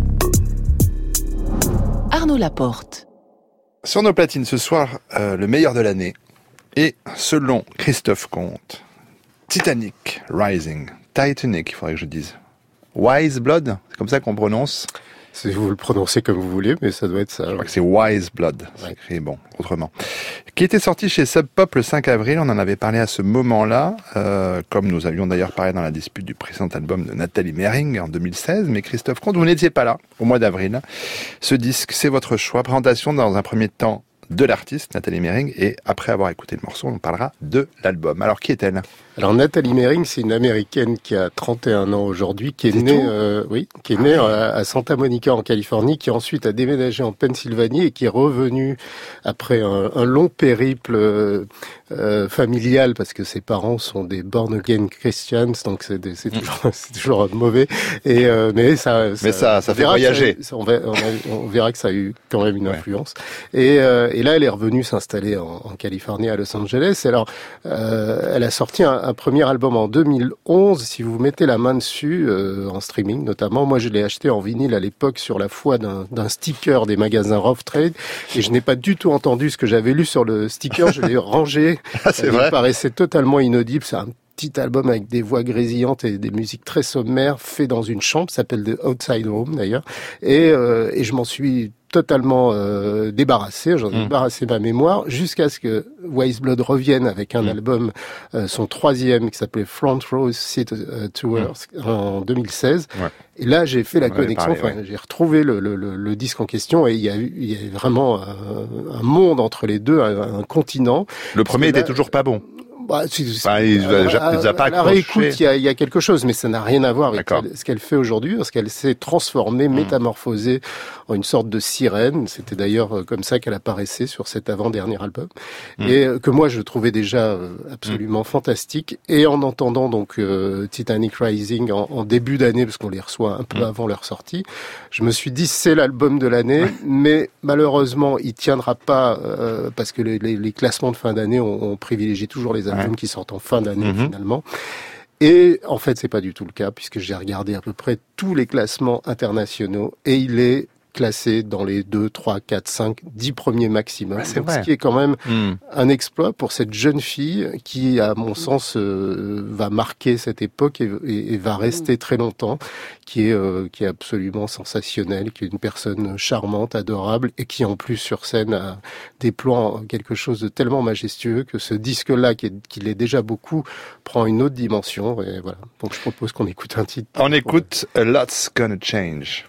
Arnaud Laporte. Sur nos platines ce soir, euh, le meilleur de l'année. Et selon Christophe Comte, Titanic Rising. Titanic, il faudrait que je dise. Wise Blood, c'est comme ça qu'on prononce. Si vous le prononcez comme vous voulez, mais ça doit être ça. Je ouais. crois que c'est Wise Blood. C'est ouais. écrit, bon, autrement. Qui était sorti chez Sub Pop le cinq avril. On en avait parlé à ce moment-là, euh, comme nous avions d'ailleurs parlé dans la dispute du précédent album de Nathalie Mering en deux mille seize. Mais Christophe Comte, vous n'étiez pas là au mois d'avril. Ce disque, c'est votre choix. Présentation dans un premier temps de l'artiste, Nathalie Mering, et après avoir écouté le morceau, on parlera de l'album. Alors, qui est-elle ? Alors Nathalie Mering, c'est une américaine qui a trente et un ans aujourd'hui, qui est c'est née, euh, oui, qui est née à, à Santa Monica en Californie, qui ensuite a déménagé en Pennsylvanie et qui est revenue après un, un long périple euh, euh, familial parce que ses parents sont des born again Christians, donc c'est, des, c'est toujours, c'est toujours mauvais. Et euh, mais ça, ça, mais ça, ça fait voyager. Ça, on, verra, on verra que ça a eu quand même une influence. Ouais. Et, euh, et là, elle est revenue s'installer en, en Californie à Los Angeles. Et alors, euh, elle a sorti un un premier album en deux mille onze, si vous mettez la main dessus, euh, en streaming notamment. Moi, je l'ai acheté en vinyle à l'époque sur la foi d'un, d'un sticker des magasins Rough Trade, et je n'ai pas du tout entendu ce que j'avais lu sur le sticker, je l'ai rangé. Ah, c'est Il vrai. me paraissait totalement inaudible, c'est un petit album avec des voix grésillantes et des musiques très sommaires, fait dans une chambre, s'appelle The Outside Room d'ailleurs, et, euh, et je m'en suis totalement euh, débarrassé, j'en ai mmh. débarrassé ma mémoire, jusqu'à ce que Wise Blood revienne avec un mmh. album, euh, son troisième, qui s'appelait Front Row Seat uh, Tours, mmh. en deux mille seize. Ouais. Et là, j'ai fait la connexion, parlé, enfin, ouais. j'ai retrouvé le, le, le, le disque en question, et il y a eu, il y a vraiment un, un monde entre les deux, un, un continent. Le premier était là, toujours pas bon. Bah, c'est, c'est, Enfin, il à, vous a, à, vous a pas à la accroché. réécoute, il y a, il y a quelque chose, mais ça n'a rien à voir avec D'accord. ce qu'elle fait aujourd'hui, parce qu'elle s'est transformée, métamorphosée en une sorte de sirène. C'était d'ailleurs comme ça qu'elle apparaissait sur cet avant-dernier album, Mm. et que moi je trouvais déjà euh, absolument mm. fantastique. Et en entendant donc euh, Titanic Rising en, en début d'année, parce qu'on les reçoit un peu mm. avant leur sortie, je me suis dit c'est l'album de l'année, mais malheureusement il tiendra pas euh, parce que les, les, les classements de fin d'année on, on privilégie toujours les albums ouais. qui sortent en fin d'année mm-hmm. finalement. Et en fait, c'est pas du tout le cas puisque j'ai regardé à peu près tous les classements internationaux et il est classé dans les deux, trois, quatre, cinq, dix premiers maximum. Ah, Donc, ce qui est quand même mm. un exploit pour cette jeune fille qui, à mon sens, euh, va marquer cette époque et, et, et va rester très longtemps, qui est, euh, qui est absolument sensationnelle, qui est une personne charmante, adorable et qui, en plus, sur scène, a, déploie quelque chose de tellement majestueux que ce disque-là, qui, est, qui l'est déjà beaucoup, prend une autre dimension. Et voilà. Donc, je propose qu'on écoute un titre. On écoute A Lot's Gonna Change.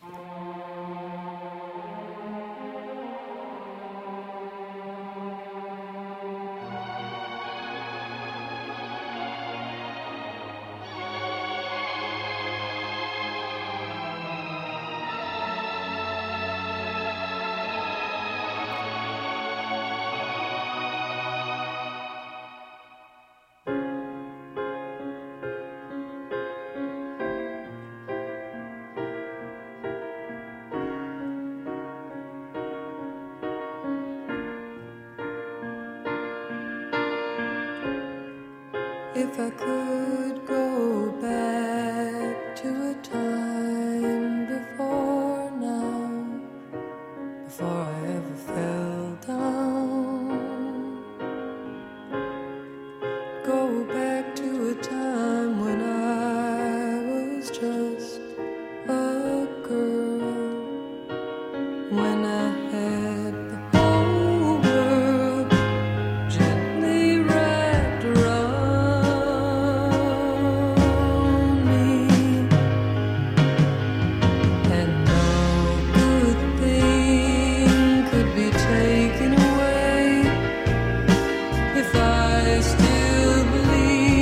If I could go back to a time before now, before I ever fell down, go back to a time when I was just a girl, when I had the whole world gently wrapped around me, and no good thing could be taken away if I still believe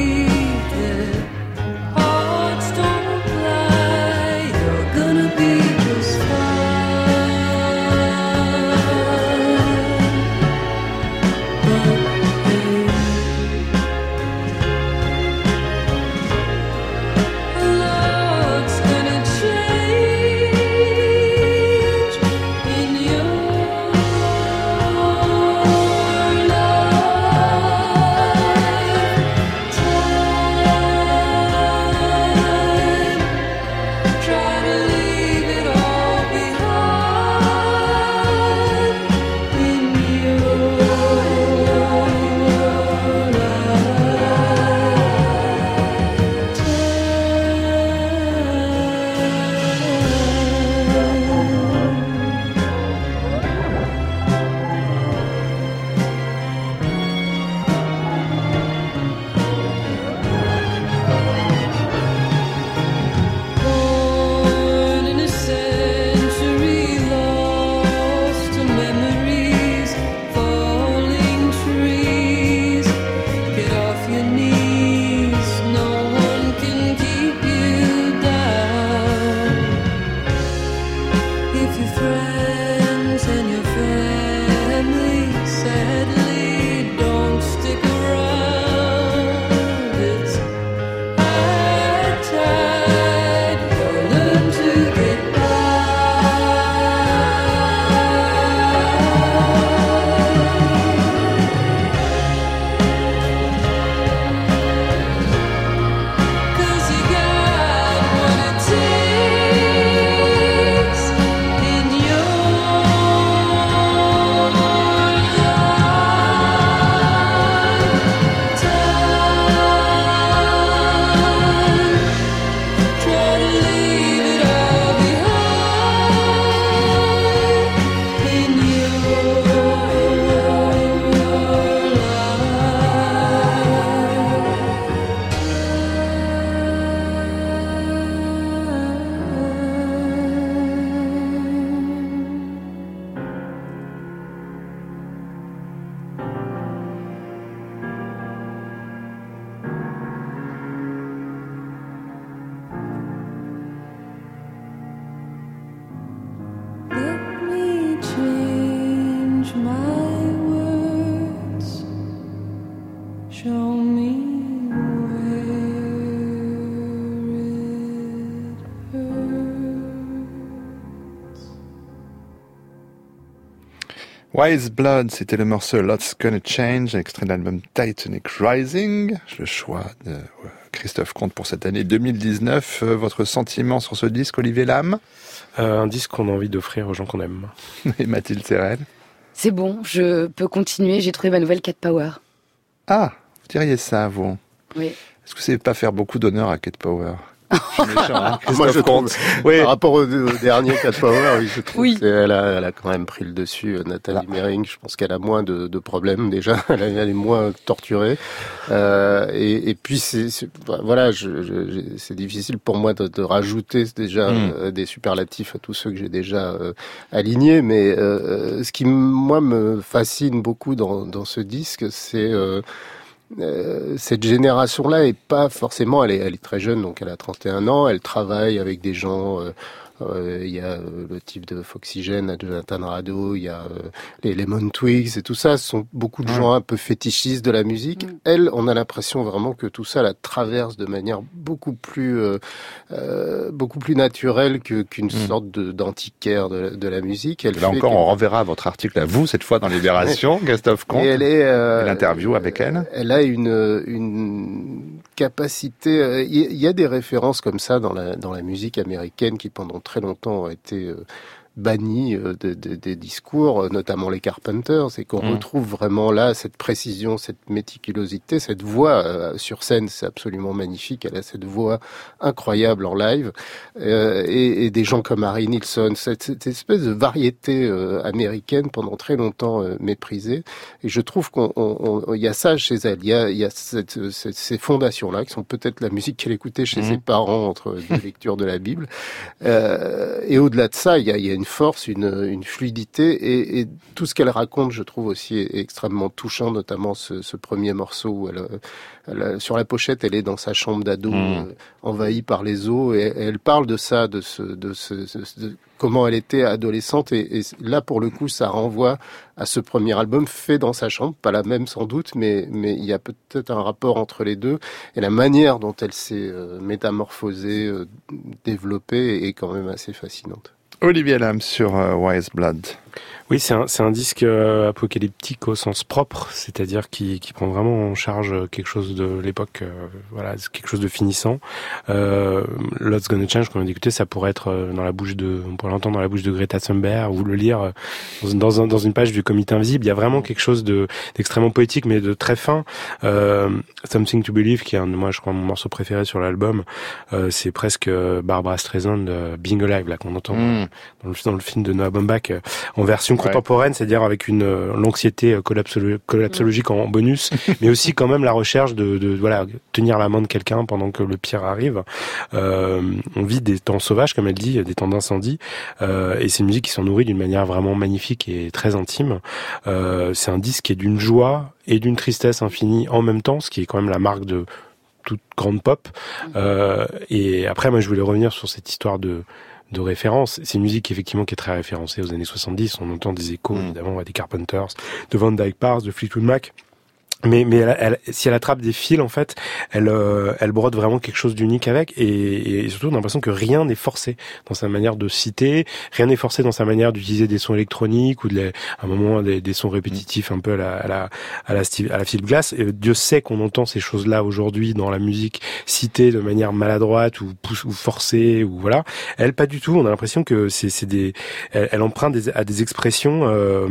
Wise Blood, c'était le morceau Lots Gonna Change, extrait de l'album Titanic Rising. Le choix de Christophe Comte pour cette année deux mille dix-neuf. Votre sentiment sur ce disque, Olivier Lam? euh, Un disque qu'on a envie d'offrir aux gens qu'on aime. Et Mathilde Serrel? C'est bon, je peux continuer, j'ai trouvé ma nouvelle Cat Power. Ah, vous diriez ça, vous? Oui. Est-ce que c'est pas faire beaucoup d'honneur à Cat Power? Je suis méchant, hein, Moi, je trouve, oui. par rapport au, au dernier Cat Power, oui, je trouve Oui. qu'elle a, elle a quand même pris le dessus. Nathalie Ah. Mering, je pense qu'elle a moins de, de problèmes déjà. Elle, a- elle est moins torturée. Euh, et, et puis, c'est, c'est- voilà, je, je, c'est difficile pour moi de, de rajouter déjà Mm. euh, des superlatifs à tous ceux que j'ai déjà euh, alignés. Mais euh, ce qui, moi, me fascine beaucoup dans, dans ce disque, c'est euh, Euh, cette génération-là est pas forcément, elle est, elle est très jeune, donc elle a trente et un ans, elle travaille avec des gens, euh, euh, il y a euh, le type de Foxygène, Jonathan Rado, il y a euh, les Lemon Twigs et tout ça, ce sont beaucoup de Ouais. gens un peu fétichistes de la musique. Mm. Elle, on a l'impression vraiment que tout ça la traverse de manière beaucoup plus, euh, euh, beaucoup plus naturelle que, qu'une Mm. sorte de, d'antiquaire de, de la musique. Elle Là fait encore, quelque- on renverra votre article à vous, cette fois dans Libération, Christophe Comte. et elle est euh, Et l'interview avec elle. Elle a une une capacité. euh, Il y a des références comme ça dans la dans la musique américaine qui pendant très longtemps ont été euh, bannies euh, de- de- des discours, euh, notamment les Carpenters, et qu'on Mm. retrouve vraiment là cette précision, cette méticulosité, cette voix euh, sur scène, c'est absolument magnifique. Elle a cette voix incroyable en live, euh, et, et des gens comme Harry Nilsson, cette, cette espèce de variété euh, américaine pendant très longtemps euh, méprisée. Et je trouve qu'on on- on- il y a ça chez elle. Il y a, il y a cette, cette- ces fondations-là qui sont peut-être la musique qu'elle écoutait chez Mhm. ses parents entre deux lectures de la Bible. Euh, et au-delà de ça, il y a, il y a une force, une, une fluidité, et, et tout ce qu'elle raconte, je trouve aussi est extrêmement touchant, notamment ce, ce premier morceau où elle, elle, sur la pochette, elle est dans sa chambre d'ado, Mhm. euh, envahie par les eaux, et, et elle parle de ça, de ce, de ce, ce- de comment elle était adolescente, et, et là pour le coup, ça renvoie à ce premier album fait dans sa chambre, pas la même sans doute, mais mais il y a peut-être un rapport entre les deux, et la manière dont elle s'est euh, métamorphosée, euh, développée, est quand même assez fascinante. Olivier Lam sur euh, Wise Blood. Oui, c'est un, c'est un disque euh, apocalyptique au sens propre, c'est-à-dire qui, qui prend vraiment en charge quelque chose de l'époque, euh, voilà, quelque chose de finissant. Euh, Lots Gonna Change, comme on a écouté, ça pourrait être euh, dans la bouche de, on pourrait l'entendre dans la bouche de Greta Thunberg, ou le lire euh, dans, dans, un, dans une page du Comité Invisible. Il y a vraiment quelque chose de d'extrêmement poétique, mais de très fin. Euh, Something to Believe, qui est un de moi, je crois, mon morceau préféré sur l'album, euh, c'est presque euh, Barbara Streisand, euh, Being Alive, là, qu'on entend Mm. dans le, dans le film de Noah Baumbach, euh, en version Ouais. contemporaine, c'est-à-dire avec une euh, l'anxiété euh, collapsolo- collapsologique en bonus, mais aussi quand même la recherche de, de voilà tenir la main de quelqu'un pendant que le pire arrive. Euh, on vit des temps sauvages, comme elle dit, des temps d'incendie, euh, et c'est une musique qui s'en nourrit d'une manière vraiment magnifique et très intime. Euh, c'est un disque qui est d'une joie et d'une tristesse infinie en même temps, ce qui est quand même la marque de toute grande pop. Euh, et après, moi, je voulais revenir sur cette histoire de de référence. C'est une musique effectivement qui est très référencée aux années soixante-dix. On entend des échos, Mm. évidemment, à des Carpenters, de Van Dyke Parks, de Fleetwood Mac. Mais, mais elle, elle, si elle attrape des fils, en fait, elle, euh, elle brode vraiment quelque chose d'unique avec, et, et surtout, on a l'impression que rien n'est forcé dans sa manière de citer, rien n'est forcé dans sa manière d'utiliser des sons électroniques ou de les, à un moment des, des sons répétitifs un peu à la, à la, à la, Steve, à la Phil Glass. Et Dieu sait qu'on entend ces choses-là aujourd'hui dans la musique citées de manière maladroite ou, pousse, ou forcée ou voilà. Elle, pas du tout. On a l'impression que c'est, c'est des, elle, elle emprunte des, à des expressions. Euh,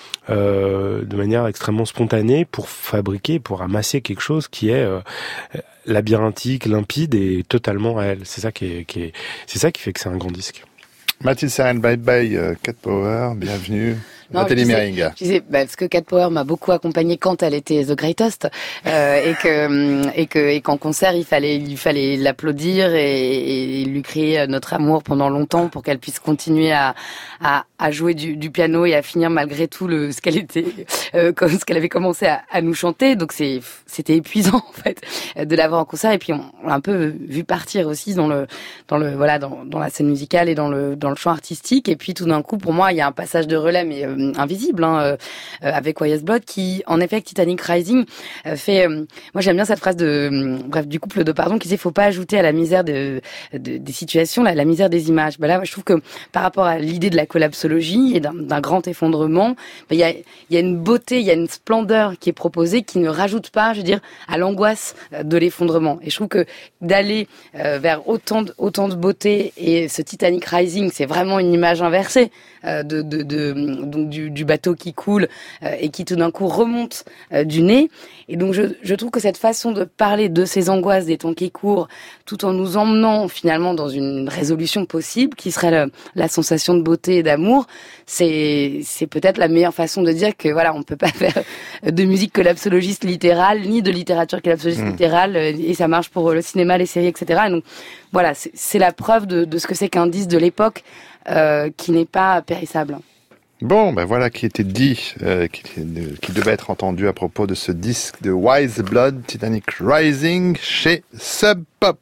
Euh, de manière extrêmement spontanée pour fabriquer, pour amasser quelque chose qui est euh, labyrinthique, limpide et totalement à elle. C'est ça qui est, qui est, c'est ça qui fait que c'est un grand disque. Mathilde Serrel, bye bye, euh, Cat Power, bienvenue. Non, Nathalie je disais- Mering. Je disais, bah, parce que Cat Power m'a beaucoup accompagnée quand elle était The Greatest, euh, et que et que et qu'en concert il fallait il fallait l'applaudir et, et lui crier notre amour pendant longtemps pour qu'elle puisse continuer à à, à jouer du, du piano et à finir malgré tout le ce qu'elle était euh, comme ce qu'elle avait commencé à, à nous chanter. Donc c'est c'était épuisant en fait de l'avoir en concert, et puis on, on l'a un peu vu partir aussi dans le dans le voilà dans dans la scène musicale et dans le dans le champ artistique. Et puis tout d'un coup pour moi il y a un passage de relais, mais euh, euh, invisible, hein, euh, avec Why Has Blood, qui, en effet, Titanic Rising, euh, fait... Euh, moi, j'aime bien cette phrase de, euh, bref, du couple de pardon, qui disait, faut pas ajouter à la misère de, de des situations, la, la misère des images. Bah là, je trouve que par rapport à l'idée de la collapsologie et d'un, d'un grand effondrement, il y a, il y a une beauté, il y a une splendeur qui est proposée, qui ne rajoute pas, je veux dire, à l'angoisse de l'effondrement. Et je trouve que d'aller euh, vers autant de, autant de beauté, et ce Titanic Rising, c'est vraiment une image inversée euh, de, de, de donc du, du bateau qui coule euh, et qui tout d'un coup remonte euh, du nez. Et donc je, je trouve que cette façon de parler de ces angoisses des temps qui courent, tout en nous emmenant finalement dans une résolution possible, qui serait le, la sensation de beauté et d'amour, c'est c'est peut-être la meilleure façon de dire que voilà, on peut pas faire de musique collapsologiste littérale, ni de littérature collapsologiste mmh. littérale, et ça marche pour le cinéma, les séries, et cetera. Et donc voilà, c'est, c'est la preuve de, de ce que c'est qu'un disque de l'époque euh, qui n'est pas périssable. Bon, ben voilà qui était dit, euh, qui, qui devait être entendu à propos de ce disque de Why Has Blood, Titanic Rising, chez Sub Pop.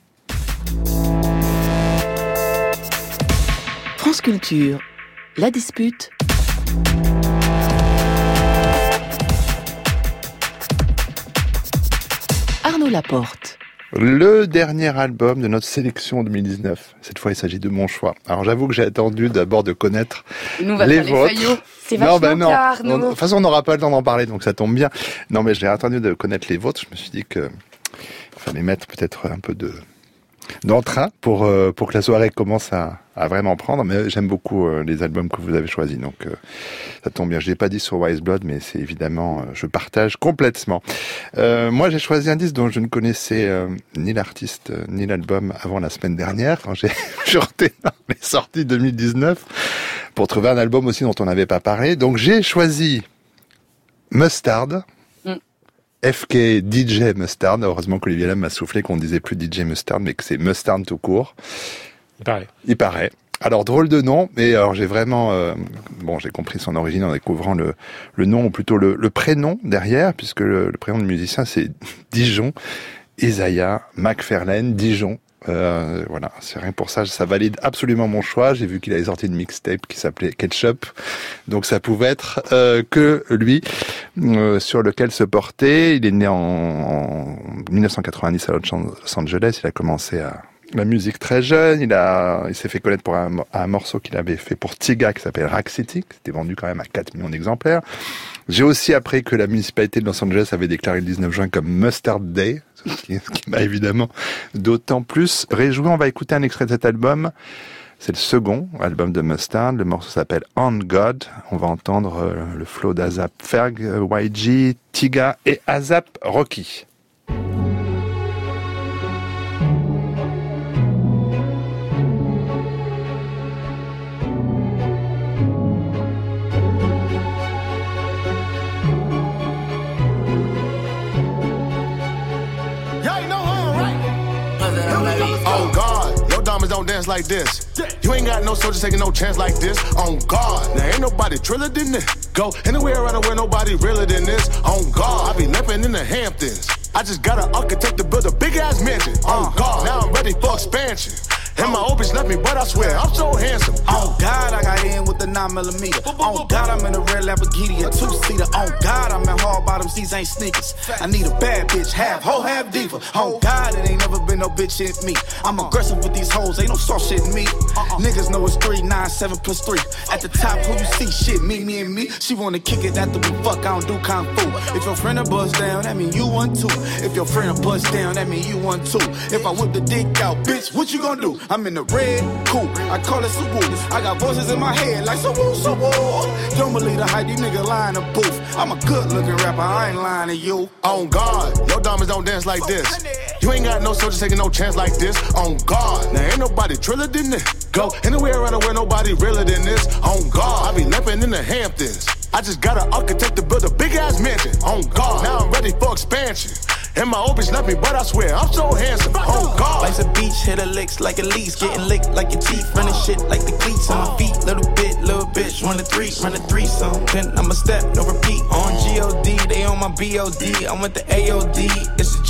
France Culture, la dispute. Arnaud Laporte. Le dernier album de notre sélection deux mille dix-neuf. Cette fois, il s'agit de mon choix. Alors, j'avoue que j'ai attendu d'abord de connaître Nous, va les faire vôtres. Les faillots. C'est vachement non, ben non. tard, On, de toute façon, on n'aura pas le temps d'en parler, donc ça tombe bien. Non, mais j'ai attendu de connaître les vôtres. Je me suis dit que il fallait mettre peut-être un peu de d'entrain pour euh, pour que la soirée commence à, à vraiment prendre. Mais j'aime beaucoup euh, les albums que vous avez choisis, donc euh, ça tombe bien. Je l'ai pas dit sur Why Has Blood, mais c'est évidemment, euh, je partage complètement. Euh, moi, j'ai choisi un disque dont je ne connaissais euh, ni l'artiste euh, ni l'album avant la semaine dernière, quand j'ai shorté les sorties deux mille dix-neuf, pour trouver un album aussi dont on n'avait pas parlé. Donc j'ai choisi Mustard. F K D J Mustard. Heureusement qu'Olivier Lam m'a soufflé qu'on disait plus D J Mustard, mais que c'est Mustard tout court. Il paraît. Il paraît. Alors, drôle de nom, mais alors j'ai vraiment... Euh, bon, j'ai compris son origine en découvrant le, le nom, ou plutôt le, le prénom derrière, puisque le, le prénom du musicien, c'est Dijon, Isaiah McFarlane, Dijon. Euh, voilà, c'est rien pour ça, ça valide absolument mon choix. J'ai vu qu'il avait sorti une mixtape qui s'appelait Ketchup, donc ça pouvait être euh, que lui euh, sur lequel se porter. Il est né en, en dix-neuf cent quatre-vingt-dix à Los Angeles. Il a commencé à la musique très jeune. Il a, il s'est fait connaître pour un, un morceau qu'il avait fait pour Tiga qui s'appelle Rack City, qui s'était vendu quand même à quatre millions d'exemplaires. J'ai aussi appris que la municipalité de Los Angeles avait déclaré le dix-neuf juin comme Mustard Day, ce qui, ce qui m'a évidemment d'autant plus réjoui. On va écouter un extrait de cet album. C'est le second album de Mustard. Le morceau s'appelle On God. On va entendre le flow d'Azap Ferg, Y G, Tiga et Azap Rocky. Don't dance like this. You ain't got no soldiers taking no chance like this. On guard, now ain't nobody triller than this. Go anywhere around where nobody realer than this. On guard, I be limping in the Hamptons. I just got an architect to build a big ass mansion. On guard, now I'm ready for expansion. And my old bitch left me, but I swear I'm so handsome. Oh God, I got in with the nine millimeter. Oh God, I'm in a red Lamborghini, a two-seater. Oh God, I'm in hard bottoms, these ain't sneakers. I need a bad bitch, half hoe, half diva. Oh God, it ain't never been no bitch in me. I'm aggressive with these hoes, ain't no soft shit in me. Uh-uh. Niggas know it's three, nine, seven plus three. At the top, who you see? Shit, me, me, and me. She wanna kick it after we fuck, I don't do kung fu. If your friend a bust down, that mean you want too. If your friend a bust down, that mean you want too. If I whip the dick out, bitch, what you gonna do? I'm in the red coupe, I call it Suwoo. I got voices in my head like Suwoo, Suwoo. Don't believe the hype, these niggas lie in the booth. I'm a good looking rapper, I ain't lying to you. On guard, your diamonds don't dance like this. You ain't got no soldiers taking no chance like this. On guard, now ain't nobody triller than this. Go anywhere around where nobody realer than this. On guard, I be limping in the Hamptons. I just got an architect to build a big ass mansion. On guard, now I'm ready for expansion. And my old bitch left me, but I swear I'm so handsome. Oh God, life's a beach, hit a licks like a lease, getting licked like your teeth, running shit like the cleats on my feet. Little bit, little bitch, run a three, run a threesome. Then I'ma step, no repeat. On G O D, they on my B O D. I went to A O D, it's a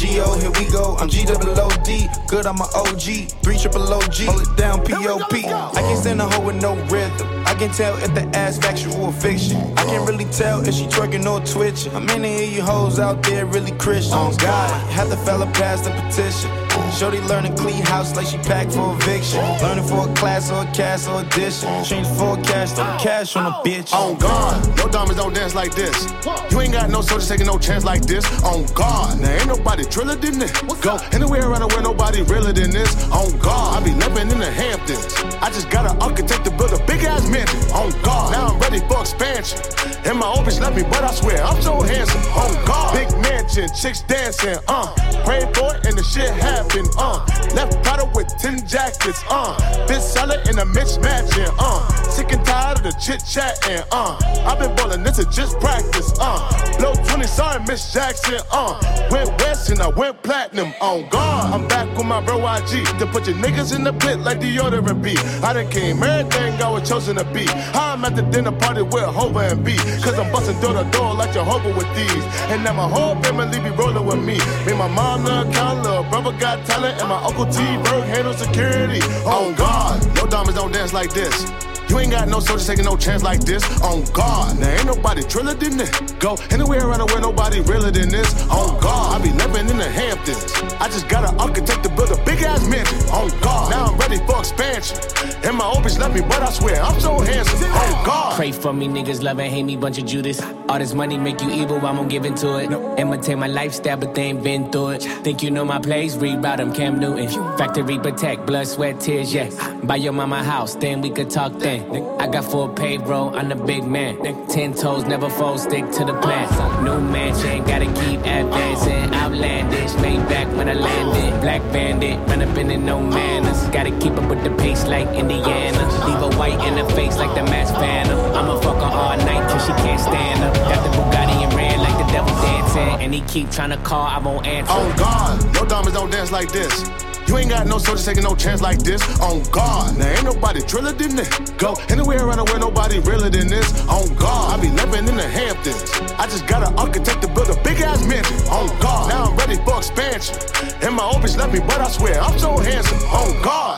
G O, here we go. I'm G O O D, good, I'm a O G. Three triple O G, hold it down, P O P. I can't stand a hoe with no rhythm. I can tell if the ass factual or fiction. I can't really tell if she twerking or twitching. How many of you hoes out there really Christians? Oh God, had the fella pass the petition. Shorty learning clean house like she packed for eviction. Learning for a class or a cast or addition. Change forecast or cash on a bitch. On God, no diamonds don't dance like this. You ain't got no soldiers taking no chance like this. On God, now ain't nobody driller than this. Go anywhere around the world, nobody realer than this. On God, I be living in the Hamptons. I just got an architect to build a big ass mansion. On God, now I'm ready for expansion. And my old bitch left me, but I swear I'm so handsome. On God, big mansion, chicks dancing, uh. Praying for it and the shit happened, uh. Left Prada with ten jackets, uh. Bitch solid in a mismatching, uh. Sick and tired of the chit chatting, uh. I've been ballin', this is just practice, uh. Blow twenty, sorry, Miss Jackson, uh. Went west and I went platinum, on God. I'm back with my bro I G to put your niggas in the pit like deodorant be. I done came everything I was chosen to be. I'm at the dinner party with Hova and B. Cause I'm bustin' door to door like Jehovah with these. And now my whole family be rollin' with me. Me, my mom, the account, little brother got talent, and my Uncle T Berg handle security. On God, no diamonds don't dance like this. You ain't got no soldiers taking no chance like this. On God, now ain't nobody driller than this. Go anywhere around the world, nobody realer than this. On God, I be living in the Hamptons. I just got an architect to build a big ass mansion. On God, now I'm ready for expansion. And my old bitch left me, but I swear I'm so handsome. On God. Pray for me, niggas love and hate me, bunch of Judas. All this money make you evil, I'm gonna give into it. Imitate my lifestyle, but they ain't been through it. Think you know my plays, read about them, Cam Newton. Factory protect, blood, sweat, tears, yeah. Buy your mama house, then we could talk then. I got full payroll, I'm the big man. Ten toes, never fold, stick to the plan. New mansion, gotta keep advancing. Outlandish, made back when I landed. Black bandit, run up in it, no manners. Gotta keep up with the pace like Indiana. Leave a white in the face like the masked phantom. I'ma fuck her all night till she can't stand up. Got the Bugatti and ran like the devil dancing. And he keep trying to call, I won't answer. On God, no diamonds don't dance like this. You ain't got no soldiers taking no chance like this. On God, now ain't nobody driller than this. Go anywhere around the world, nobody realer than this. On God, I be living in the Hamptons. I just got an architect to build a big ass mansion. On God, now I'm ready for expansion. And my old bitch left me, but I swear I'm so handsome. On God.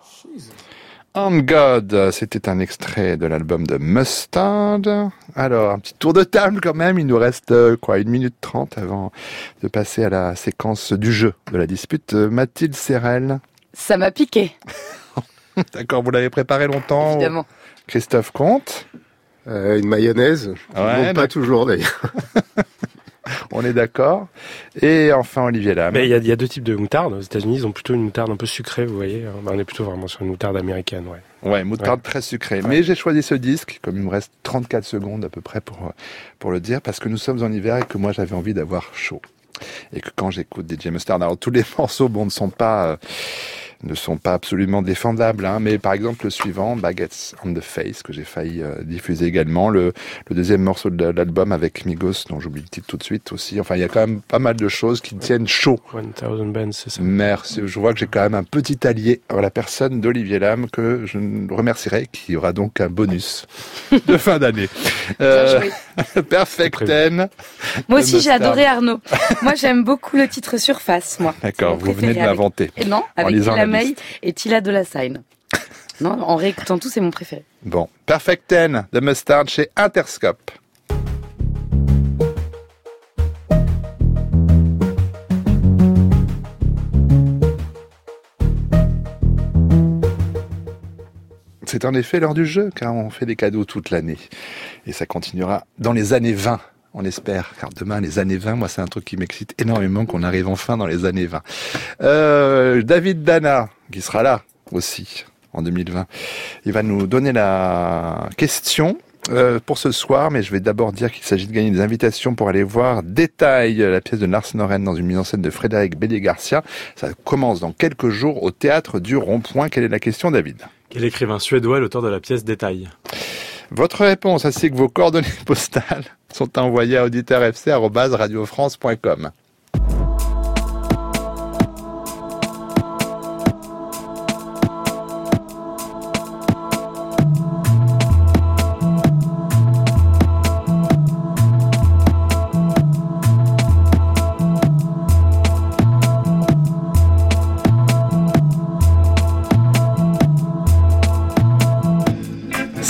On God, c'était un extrait de l'album de Mustard. Alors, un petit tour de table quand même, il nous reste quoi, une minute trente avant de passer à la séquence du jeu de la dispute. Mathilde Serrel. Ça m'a piqué. D'accord, vous l'avez préparé longtemps. Évidemment. Christophe Comte. Euh, une mayonnaise. Ouais, bon, pas toujours d'ailleurs. On est d'accord. Et enfin, Olivier Lam. Mais il y a, il y a deux types de moutarde. Aux États-Unis, ils ont plutôt une moutarde un peu sucrée, vous voyez. On est plutôt vraiment sur une moutarde américaine, ouais. Ouais, moutarde ouais. très sucrée. Ouais. Mais j'ai choisi ce disque, comme il me reste trente-quatre secondes à peu près pour, pour le dire, parce que nous sommes en hiver et que moi j'avais envie d'avoir chaud. Et que quand j'écoute D J Mustard, alors tous les morceaux, bon, ne sont pas, euh, ne sont pas absolument défendables, hein, mais par exemple le suivant, Baguettes on the Face, que j'ai failli euh, diffuser également, le, le deuxième morceau de l'album avec Migos, dont j'oublie le titre tout de suite aussi. Enfin, il y a quand même pas mal de choses qui tiennent chaud. One Thousand Bands, c'est ça. Merci. Je vois que j'ai quand même un petit allié en la personne d'Olivier Lam, que je remercierai, qui aura donc un bonus de fin d'année. Euh, Perfect Ten. Moi aussi, j'ai adoré Arnaud. Moi, j'aime beaucoup le titre Surface, moi. D'accord, vous venez de l'inventer. Et non, avec Tila May et Tila de la Seine. Non, en réécoutant tout, c'est mon préféré. Bon, Perfect Ten de Mustard chez Interscope. C'est en effet l'heure du jeu, car on fait des cadeaux toute l'année. Et ça continuera dans les années vingt. On espère, car demain, les années vingt, moi, c'est un truc qui m'excite énormément, qu'on arrive enfin dans les années vingt. Euh, David Dana, qui sera là aussi, en deux mille vingt, il va nous donner la question euh, pour ce soir, mais je vais d'abord dire qu'il s'agit de gagner des invitations pour aller voir Détail, la pièce de Lars Noren dans une mise en scène de Frédéric Bélier-Garcia. Ça commence dans quelques jours au Théâtre du Rond-Point. Quelle est la question, David ? Quel écrivain suédois est l'auteur de la pièce Détail ? Votre réponse ainsi que vos coordonnées postales sont envoyées à auditeur f c arobase radio france point com.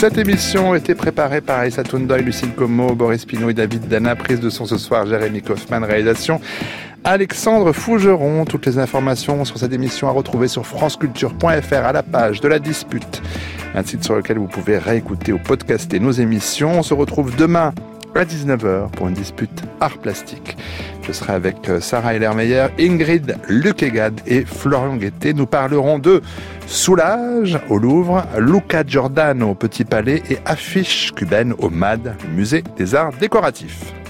Cette émission a été préparée par Aïssa Toundoy, Lucille Como, Boris Pinot et David Dana. Prise de son ce soir, Jérémy Kaufmann. Réalisation, Alexandre Fougeron. Toutes les informations sur cette émission à retrouver sur franceculture point f r à la page de la dispute. Un site sur lequel vous pouvez réécouter ou podcaster nos émissions. On se retrouve demain à dix-neuf heures pour une dispute art plastique. Je serai avec Sarah Hellermeyer, Ingrid Lukegad et Florian Guettet. Nous parlerons de Soulage au Louvre, Luca Giordano au Petit Palais et Affiche cubaine au M A D, Musée des Arts Décoratifs.